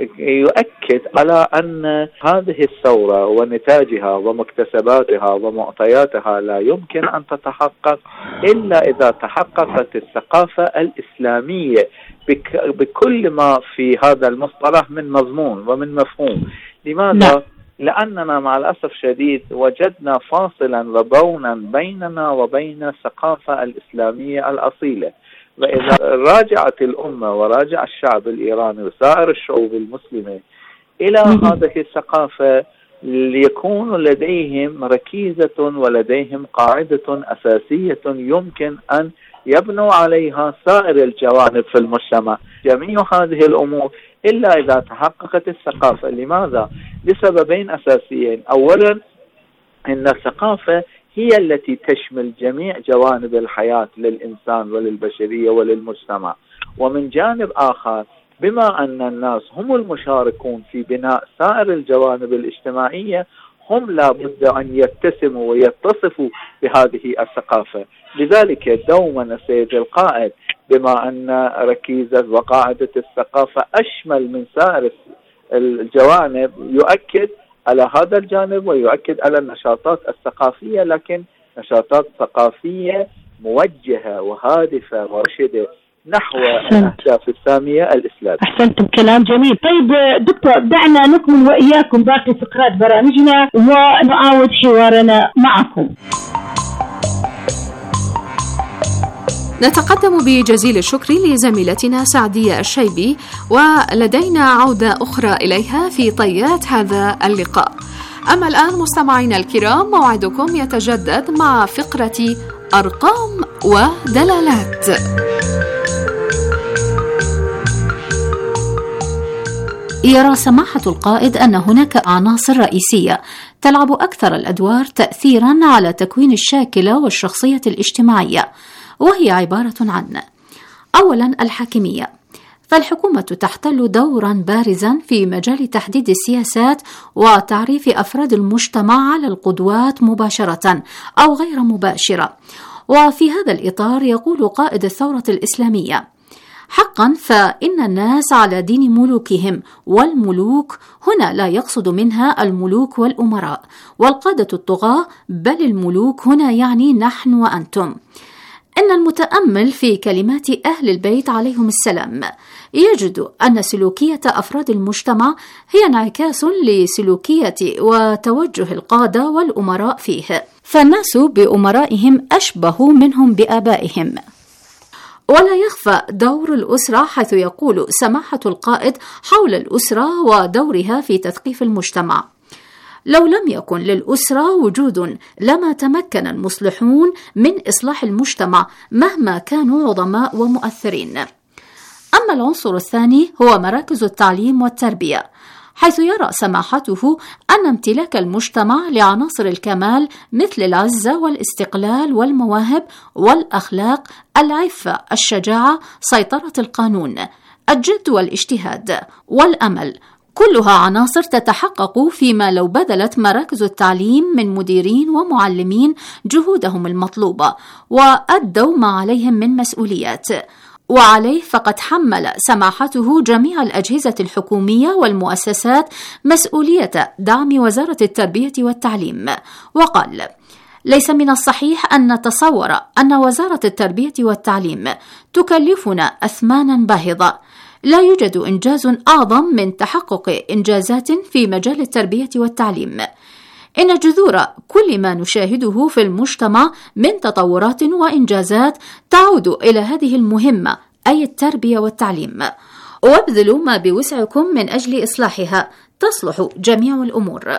يؤكد على أن هذه الثورة ونتاجها ومكتسباتها ومعطياتها لا يمكن أن تتحقق إلا إذا تحققت الثقافة الإسلامية بكل ما في هذا المصطلح من مضمون ومن مفهوم. لماذا؟ لأننا مع الأسف شديد وجدنا فاصلا وبونا بيننا وبين الثقافة الإسلامية الأصيلة. وإذا راجعت الأمة وراجع الشعب الإيراني وسائر الشعوب المسلمة إلى هذه الثقافة ليكون لديهم ركيزة ولديهم قاعدة أساسية يمكن أن يبنوا عليها سائر الجوانب في المجتمع. جميع هذه الأمور إلا إذا تحققت الثقافة. لماذا؟ لسببين أساسيين. أولا، إن الثقافة هي التي تشمل جميع جوانب الحياة للإنسان وللبشرية وللمجتمع. ومن جانب آخر، بما أن الناس هم المشاركون في بناء سائر الجوانب الاجتماعية، هم لابد أن يتسموا ويتصفوا بهذه الثقافة. لذلك دوما السيد القائد بما أن ركيزة وقاعدة الثقافة أشمل من سائر الجوانب يؤكد على هذا الجانب ويؤكد على النشاطات الثقافية، لكن نشاطات ثقافية موجهة وهادفة ورشدة نحو الأهداف السامية الإسلامية. أحسنتم، كلام جميل. طيب دكتور، دعنا نكمل وإياكم باقي فقرات برامجنا ونعاود حوارنا معكم. نتقدم بجزيل الشكر لزميلتنا سعدية الشيبي، ولدينا عودة أخرى إليها في طيات هذا اللقاء. أما الآن مستمعينا الكرام، موعدكم يتجدد مع فقرة أرقام ودلالات. يرى سماحة القائد أن هناك عناصر رئيسية تلعب أكثر الأدوار تأثيراً على تكوين الشاكلة والشخصية الاجتماعية، وهي عبارة عن: أولاً الحاكمية، فالحكومة تحتل دوراً بارزاً في مجال تحديد السياسات وتعريف أفراد المجتمع على القدوات مباشرة أو غير مباشرة. وفي هذا الإطار يقول قائد الثورة الإسلامية: حقا فإن الناس على دين ملوكهم، والملوك هنا لا يقصد منها الملوك والأمراء والقادة الطغاة، بل الملوك هنا يعني نحن وأنتم. إن المتأمل في كلمات أهل البيت عليهم السلام يجد أن سلوكية أفراد المجتمع هي انعكاس لسلوكية وتوجه القادة والأمراء فيه، فالناس بأمرائهم أشبه منهم بآبائهم. ولا يخفى دور الأسرة، حيث يقول سماحة القائد حول الأسرة ودورها في تثقيف المجتمع: لو لم يكن للأسرة وجود لما تمكن المصلحون من إصلاح المجتمع مهما كانوا عظماء ومؤثرين. أما العنصر الثاني هو مراكز التعليم والتربية، حيث يرى سماحته أن امتلاك المجتمع لعناصر الكمال مثل العزة والاستقلال والمواهب والأخلاق، العفة، الشجاعة، سيطرة القانون، الجد والاجتهاد والأمل، كلها عناصر تتحقق فيما لو بذلت مراكز التعليم من مديرين ومعلمين جهودهم المطلوبة وأدوا ما عليهم من مسؤوليات. وعليه فقد حمل سماحته جميع الأجهزة الحكومية والمؤسسات مسؤولية دعم وزارة التربية والتعليم، وقال: ليس من الصحيح أن نتصور أن وزارة التربية والتعليم تكلفنا أثمانا باهظة. لا يوجد إنجاز أعظم من تحقق إنجازات في مجال التربية والتعليم. إن جذور كل ما نشاهده في المجتمع من تطورات وإنجازات تعود إلى هذه المهمة، أي التربية والتعليم، وابذلوا ما بوسعكم من أجل إصلاحها، تصلح جميع الأمور.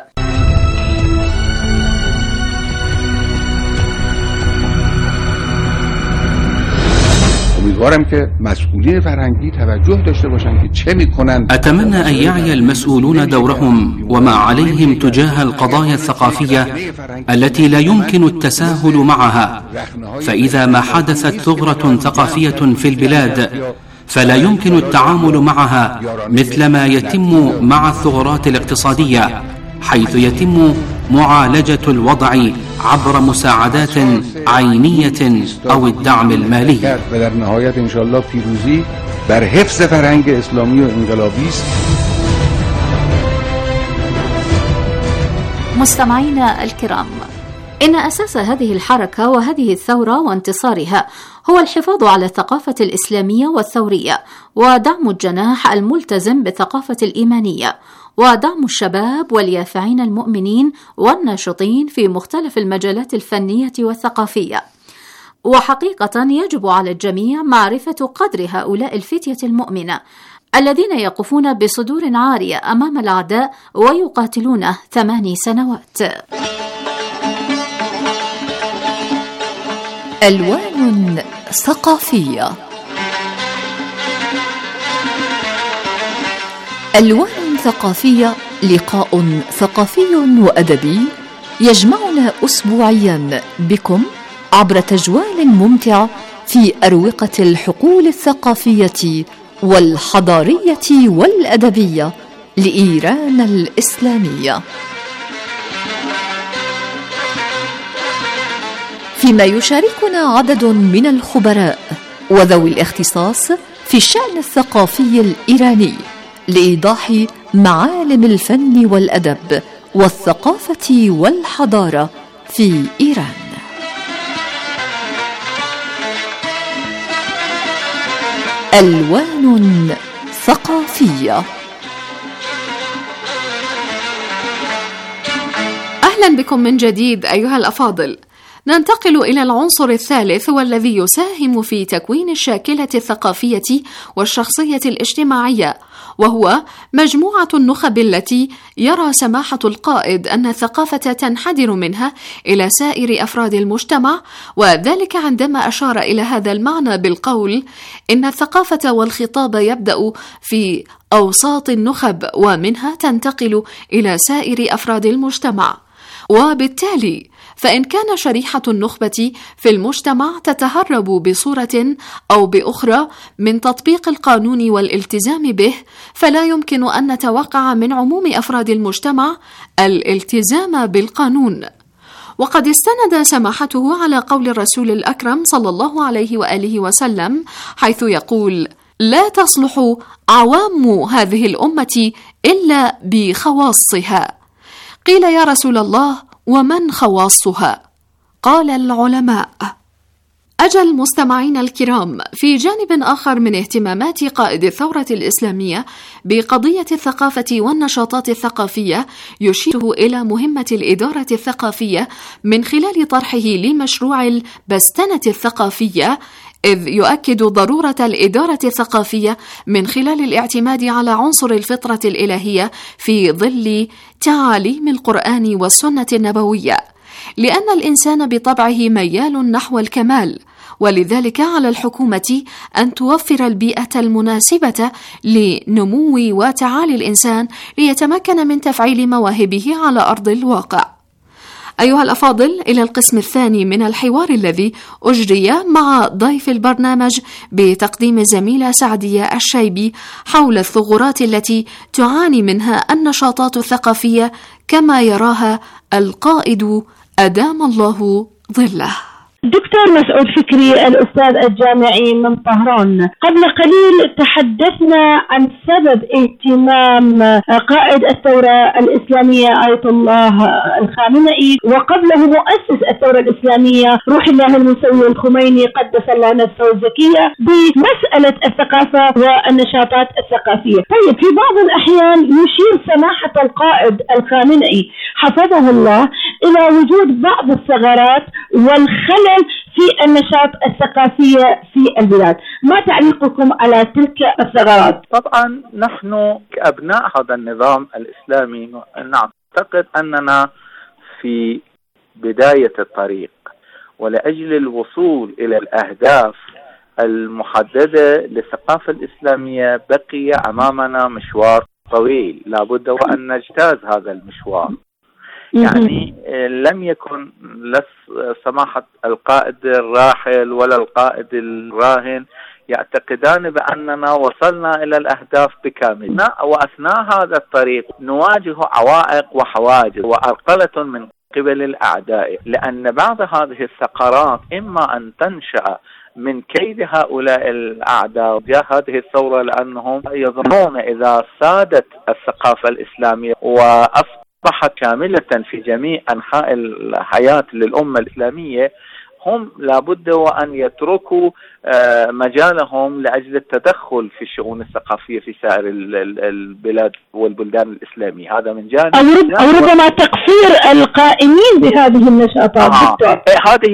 أتمنى أن يعي المسؤولون دورهم وما عليهم تجاه القضايا الثقافية التي لا يمكن التساهل معها، فإذا ما حدثت ثغرة ثقافية في البلاد فلا يمكن التعامل معها مثل ما يتم مع الثغرات الاقتصادية، حيث يتم معالجة الوضع عبر مساعدات عينية أو الدعم المالي. مستمعينا الكرام، إن أساس هذه الحركة وهذه الثورة وانتصارها هو الحفاظ على الثقافة الإسلامية والثورية، ودعم الجناح الملتزم بالثقافة الإيمانية، ودعم الشباب واليافعين المؤمنين والناشطين في مختلف المجالات الفنية والثقافية. وحقيقة يجب على الجميع معرفة قدر هؤلاء الفتية المؤمنة الذين يقفون بصدور عارية أمام الأعداء ويقاتلون 8 سنوات. ألوان ثقافية. ألوان ثقافية، لقاء ثقافي وأدبي يجمعنا أسبوعيا بكم عبر تجوال ممتع في أروقة الحقول الثقافية والحضارية والأدبية لإيران الإسلامية، فيما يشاركنا عدد من الخبراء وذوي الاختصاص في الشأن الثقافي الإيراني لإيضاح معالم الفن والأدب والثقافة والحضارة في إيران. ألوان ثقافية. أهلا بكم من جديد أيها الأفاضل. ننتقل إلى العنصر الثالث والذي يساهم في تكوين الشاكلة الثقافية والشخصية الاجتماعية، وهو مجموعة النخب التي يرى سماحة القائد أن الثقافة تنحدر منها إلى سائر أفراد المجتمع، وذلك عندما أشار إلى هذا المعنى بالقول إن الثقافة والخطاب يبدأ في أوساط النخب ومنها تنتقل إلى سائر أفراد المجتمع. وبالتالي فإن كان شريحة النخبة في المجتمع تتهرب بصورة أو بأخرى من تطبيق القانون والالتزام به، فلا يمكن أن نتوقع من عموم أفراد المجتمع الالتزام بالقانون. وقد استند سماحته على قول الرسول الأكرم صلى الله عليه وآله وسلم حيث يقول: لا تصلح عوام هذه الأمة إلا بخواصها. قيل: يا رسول الله، ومن خواصها؟ قال: العلماء. أجل مستمعين الكرام، في جانب آخر من اهتمامات قائد الثورة الإسلامية بقضية الثقافة والنشاطات الثقافية يشير إلى مهمة الإدارة الثقافية من خلال طرحه لمشروع البستنة الثقافية، إذ يؤكد ضرورة الإدارة الثقافية من خلال الاعتماد على عنصر الفطرة الإلهية في ظل تعاليم القرآن والسنة النبوية، لأن الإنسان بطبعه ميال نحو الكمال، ولذلك على الحكومة أن توفر البيئة المناسبة لنمو وتعالي الإنسان ليتمكن من تفعيل مواهبه على أرض الواقع. أيها الأفاضل، إلى القسم الثاني من الحوار الذي أجري مع ضيف البرنامج بتقديم الزميلة سعدية الشيبي حول الثغرات التي تعاني منها النشاطات الثقافية كما يراها القائد أدام الله ظله. دكتور مسعود فكري، الأستاذ الجامعي من طهران، قبل قليل تحدثنا عن سبب اهتمام قائد الثورة الإسلامية آية الله الخامنئي وقبله مؤسس الثورة الإسلامية روح الله المسوي الخميني قدس الله نفسه الزكية بمسألة الثقافة والنشاطات الثقافية. طيب، في بعض الأحيان يشير سماحة القائد الخامنئي حفظه الله إلى وجود بعض الثغرات والخلل في النشاط الثقافية في البلاد. ما تعليقكم على تلك الثغرات؟ طبعا نحن كأبناء هذا النظام الإسلامي نعتقد أننا في بداية الطريق، ولأجل الوصول إلى الأهداف المحددة للثقافة الإسلامية بقي أمامنا مشوار طويل، لابد وأن نجتاز هذا المشوار. يعني لم يكن سماحة القائد الراحل ولا القائد الراهن يعتقدان بأننا وصلنا إلى الأهداف بكامل، وأثناء هذا الطريق نواجه عوائق وحواجز وأرقلة من قبل الأعداء، لأن بعض هذه الثغرات إما أن تنشأ من كيد هؤلاء الأعداء جاء هذه الثورة، لأنهم يظنون إذا سادت الثقافة الإسلامية وأصبحت كاملة في جميع أنحاء الحياة للأمة الإسلامية، هم لابد وأن يتركوا مجالهم لأجل التدخل في الشؤون الثقافية في سائر البلاد والبلدان الإسلامية. هذا من جانب، أو ربما تقصير القائمين بهذه النشاطات. هذه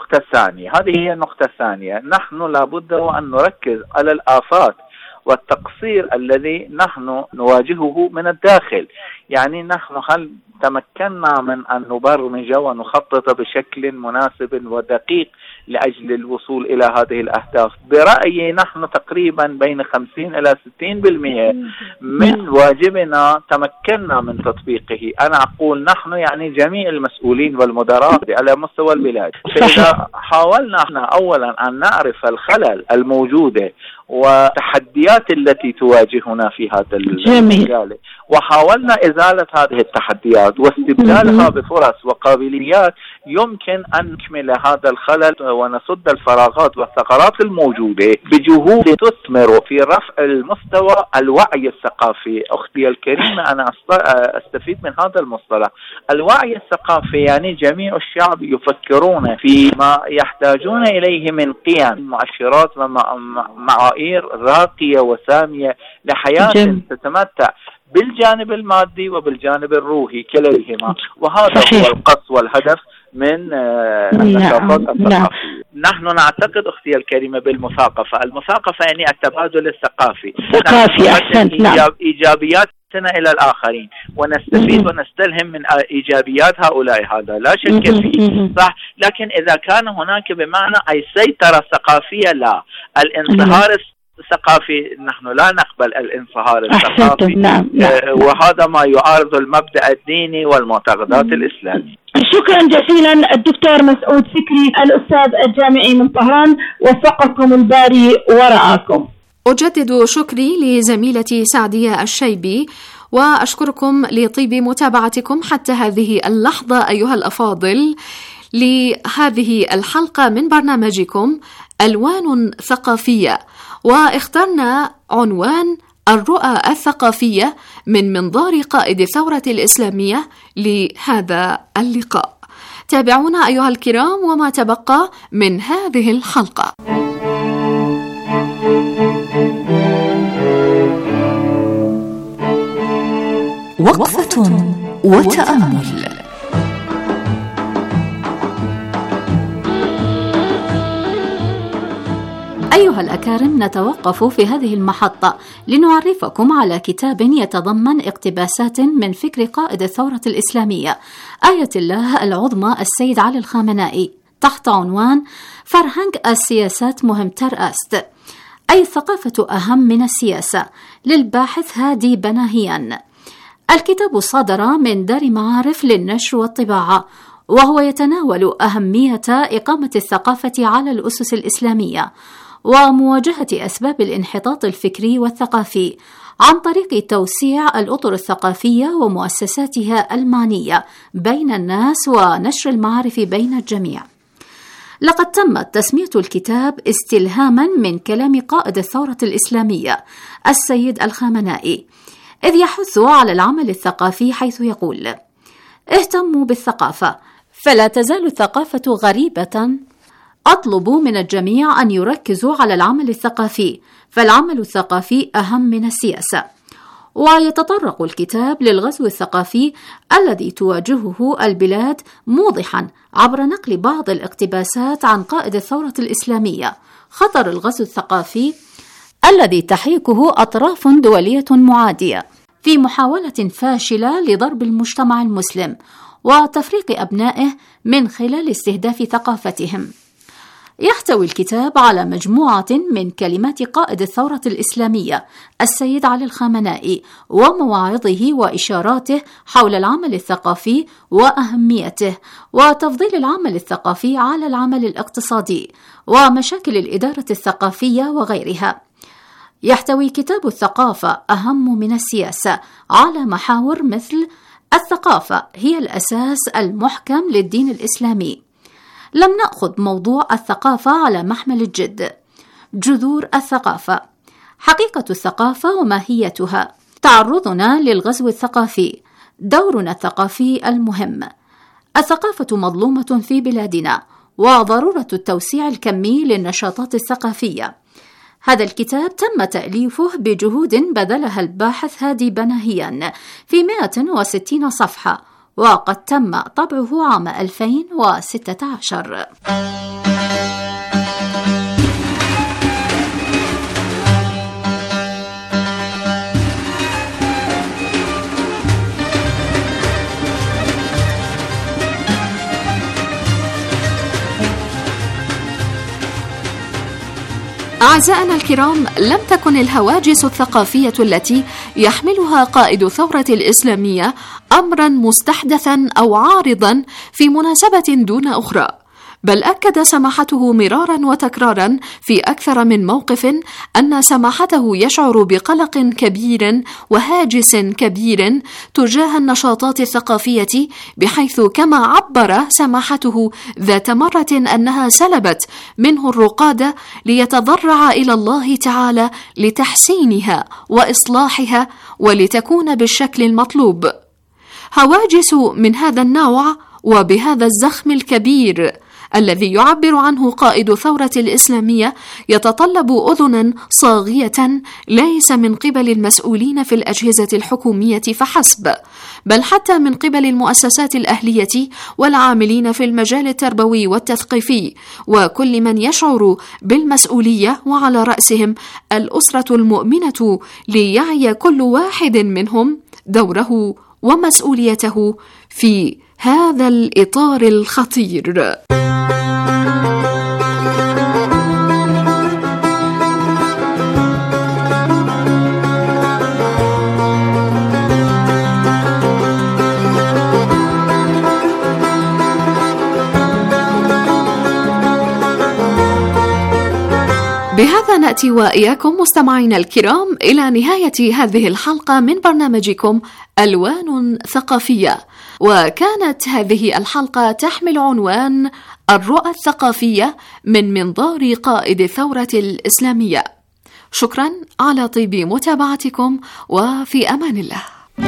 هي النقطة الثانية. نحن لابد وأن نركز على الآفات والتقصير الذي نحن نواجهه من الداخل. يعني نحن هل تمكنا من أن نبرمج ونخطط بشكل مناسب ودقيق لأجل الوصول إلى هذه الأهداف؟ برأيي نحن تقريبا بين 50 إلى 60% من واجبنا تمكنا من تطبيقه. أنا أقول نحن يعني جميع المسؤولين والمدراء على مستوى البلاد. فإذا حاولنا احنا أولا أن نعرف الخلل الموجودة والتحديات التي تواجهنا في هذا المجال، وحاولنا إزالة هذه التحديات واستبدالها بفرص وقابليات يمكن أن نكمل هذا الخلل ونسد الفراغات والثغرات الموجودة بجهود تثمر في رفع المستوى الوعي الثقافي. أختي الكريمة، أنا أستفيد من هذا المصطلح. الوعي الثقافي يعني جميع الشعب يفكرون في ما يحتاجون إليه من قيم، مؤشرات ومعايير راقية وسامية لحياة تتمتع بالجانب المادي وبالجانب الروحي كليهما، وهذا هو القصد والهدف من النشاطات الثقافية. نحن نعتقد أختي الكريمة بالمثاقفة. المثاقفة يعني التبادل الثقافي. أحسنت. إيجابياتنا إلى الآخرين ونستفيد ونستلهم من إيجابيات هؤلاء، هذا لا شك فيه، صح. لكن إذا كان هناك بمعنى أي سيطرة ثقافية، لا. الانصهار الثقافي نحن لا نقبل الانصهار الثقافي. نعم. وهذا ما يعارض المبدأ الديني والمعتقدات الإسلامية. شكرا جزيلا الدكتور مسعود فكري الأستاذ الجامعي من طهران، وفقكم الباري ورعاكم. أجدد شكري لزميلتي سعدية الشيبي، وأشكركم لطيب متابعتكم حتى هذه اللحظة أيها الأفاضل لهذه الحلقة من برنامجكم ألوان ثقافية، واخترنا عنوان الرؤى الثقافية من منظار قائد الثورة الإسلامية لهذا اللقاء. تابعونا أيها الكرام وما تبقى من هذه الحلقة. وقفة وتأمل. أيها الأكارم، نتوقف في هذه المحطة لنعرفكم على كتاب يتضمن اقتباسات من فكر قائد الثورة الإسلامية آية الله العظمى السيد علي الخامنائي تحت عنوان فرهنگ السياسات مهمتر است، أي الثقافة أهم من السياسة، للباحث هادي بناهيان. الكتاب صدر من دار معارف للنشر والطباعة، وهو يتناول أهمية إقامة الثقافة على الأسس الإسلامية ومواجهة أسباب الانحطاط الفكري والثقافي عن طريق توسيع الأطر الثقافية ومؤسساتها المعنية بين الناس ونشر المعارف بين الجميع. لقد تمت تسمية الكتاب استلهاما من كلام قائد الثورة الإسلامية السيد الخامنائي، إذ يحث على العمل الثقافي، حيث يقول: اهتموا بالثقافة، فلا تزال الثقافة غريبة. أطلب من الجميع أن يركزوا على العمل الثقافي، فالعمل الثقافي أهم من السياسة. ويتطرق الكتاب للغزو الثقافي الذي تواجهه البلاد، موضحا عبر نقل بعض الاقتباسات عن قائد الثورة الإسلامية خطر الغزو الثقافي الذي تحيكه أطراف دولية معادية في محاولة فاشلة لضرب المجتمع المسلم وتفريق أبنائه من خلال استهداف ثقافتهم. يحتوي الكتاب على مجموعة من كلمات قائد الثورة الإسلامية السيد علي الخامنائي ومواعظه وإشاراته حول العمل الثقافي وأهميته، وتفضيل العمل الثقافي على العمل الاقتصادي ومشاكل الإدارة الثقافية وغيرها. يحتوي كتاب الثقافة أهم من السياسة على محاور مثل: الثقافة هي الأساس المحكم للدين الإسلامي، لم نأخذ موضوع الثقافة على محمل الجد، جذور الثقافة، حقيقة الثقافة وماهيتها، تعرضنا للغزو الثقافي، دورنا الثقافي المهم، الثقافة مظلومة في بلادنا، وضرورة التوسيع الكمي للنشاطات الثقافية. هذا الكتاب تم تأليفه بجهود بذلها الباحث هادي بناهيان في 160 صفحة، وقد تم طبعه عام 2016. أعزائنا الكرام، لم تكن الهواجس الثقافية التي يحملها قائد الثورة الإسلامية أمرا مستحدثا أو عارضا في مناسبة دون أخرى، بل أكد سماحته مرارا وتكرارا في أكثر من موقف أن سماحته يشعر بقلق كبير وهاجس كبير تجاه النشاطات الثقافية، بحيث كما عبر سماحته ذات مرة أنها سلبت منه الرقادة ليتضرع إلى الله تعالى لتحسينها وإصلاحها ولتكون بالشكل المطلوب. هواجس من هذا النوع وبهذا الزخم الكبير الذي يعبر عنه قائد الثورة الإسلامية يتطلب أذنا صاغية ليس من قبل المسؤولين في الأجهزة الحكومية فحسب، بل حتى من قبل المؤسسات الأهلية والعاملين في المجال التربوي والتثقيفي وكل من يشعر بالمسؤولية، وعلى رأسهم الأسرة المؤمنة، ليعي كل واحد منهم دوره ومسؤوليته في هذا الإطار الخطير. بهذا نأتي وإياكم مستمعينا الكرام إلى نهاية هذه الحلقة من برنامجكم ألوان ثقافية، وكانت هذه الحلقة تحمل عنوان الرؤى الثقافية من منظار قائد الثورة الإسلامية. شكرا على طيب متابعتكم، وفي أمان الله.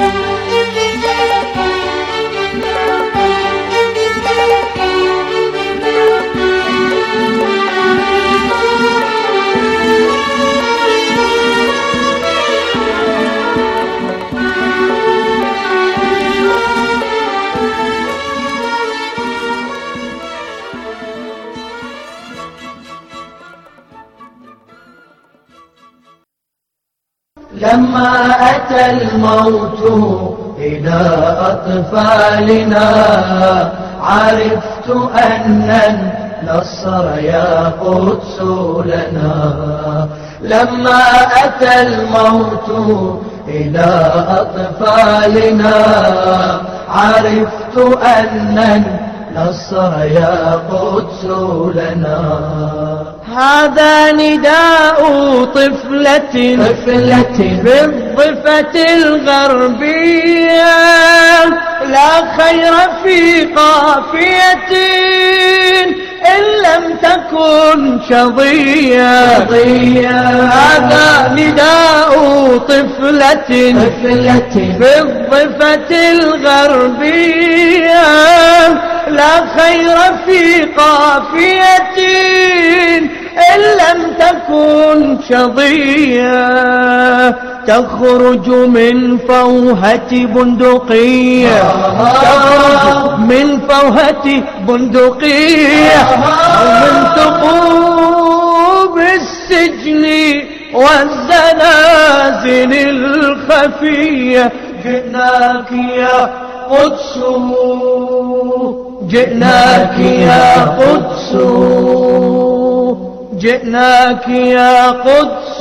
لما أتى الموت إلى أطفالنا عرفت أن النصر يا قدس لنا. لما أتى الموت إلى أطفالنا عرفت أن النصر يا قدس لنا. هذا نداء طفلة بالضفة الغربية، لا خير في قافية إن لم تكن شظية. هذا نداء طفلة بالضفة الغربية، لا خير في قافية إن لم تكن شظية. تخرج من فوهة بندقية، تخرج من فوهة بندقية، أو من ثقوب السجن والزلازل الخفية. جئناك يا قدس، جئناك يا قدس، جئناك يا قدس.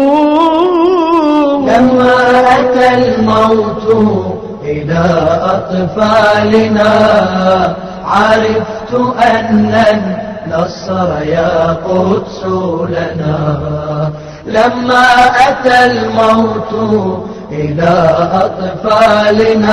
لما أتى الموت إلى أطفالنا عرفت أن النصر يا قدس لنا. لما أتى الموت إلى أطفالنا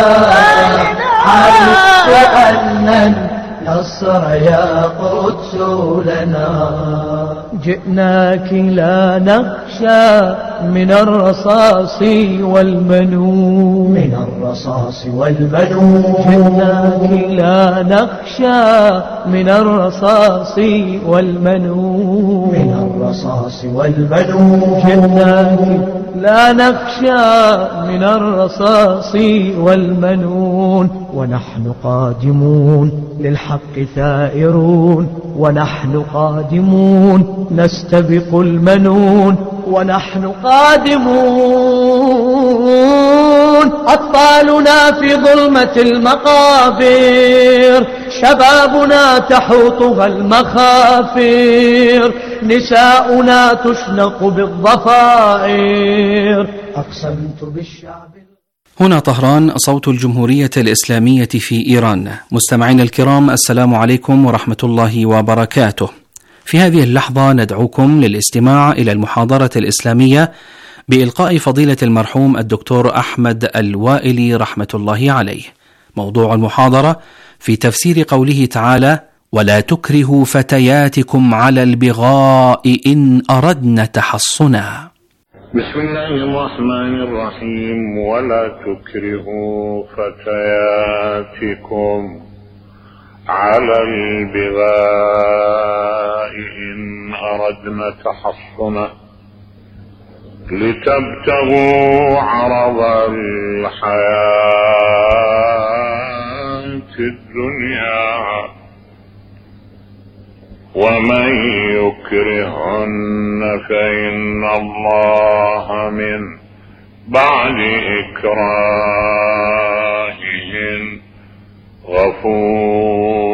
عرفت أن النصر يا قدس لنا. جئناك لا نخشى من الرصاص والمنون، من الرصاص والمنون. جئناك لا نخشى من الرصاص والمنون، من الرصاص والمنون. جئناك لا نخشى من الرصاص والمنون. ونحن قادمون للحق ثائرون، ونحن قادمون نستبق المنون. ونحن قادمون أطفالنا في ظلمة المقابر، شبابنا تحوطها المخافر، نساؤنا تشنق بالضفائر. أقسمت بالشعب. هنا طهران، صوت الجمهورية الإسلامية في إيران. مستمعين الكرام، السلام عليكم ورحمة الله وبركاته. في هذه اللحظة ندعوكم للاستماع إلى المحاضرة الإسلامية بإلقاء فضيلة المرحوم الدكتور أحمد الوائلي رحمة الله عليه. موضوع المحاضرة في تفسير قوله تعالى: ولا تكرهوا فتياتكم على البغاء إن أردن تحصنا. بسم الله الرحمن الرحيم. ولا تكرهوا فتياتكم على البغاء إن أردنا تحصنا لتبتغوا عرض الحياة الدنيا ومن يكرهن فإن الله من بعد إكراههن غفور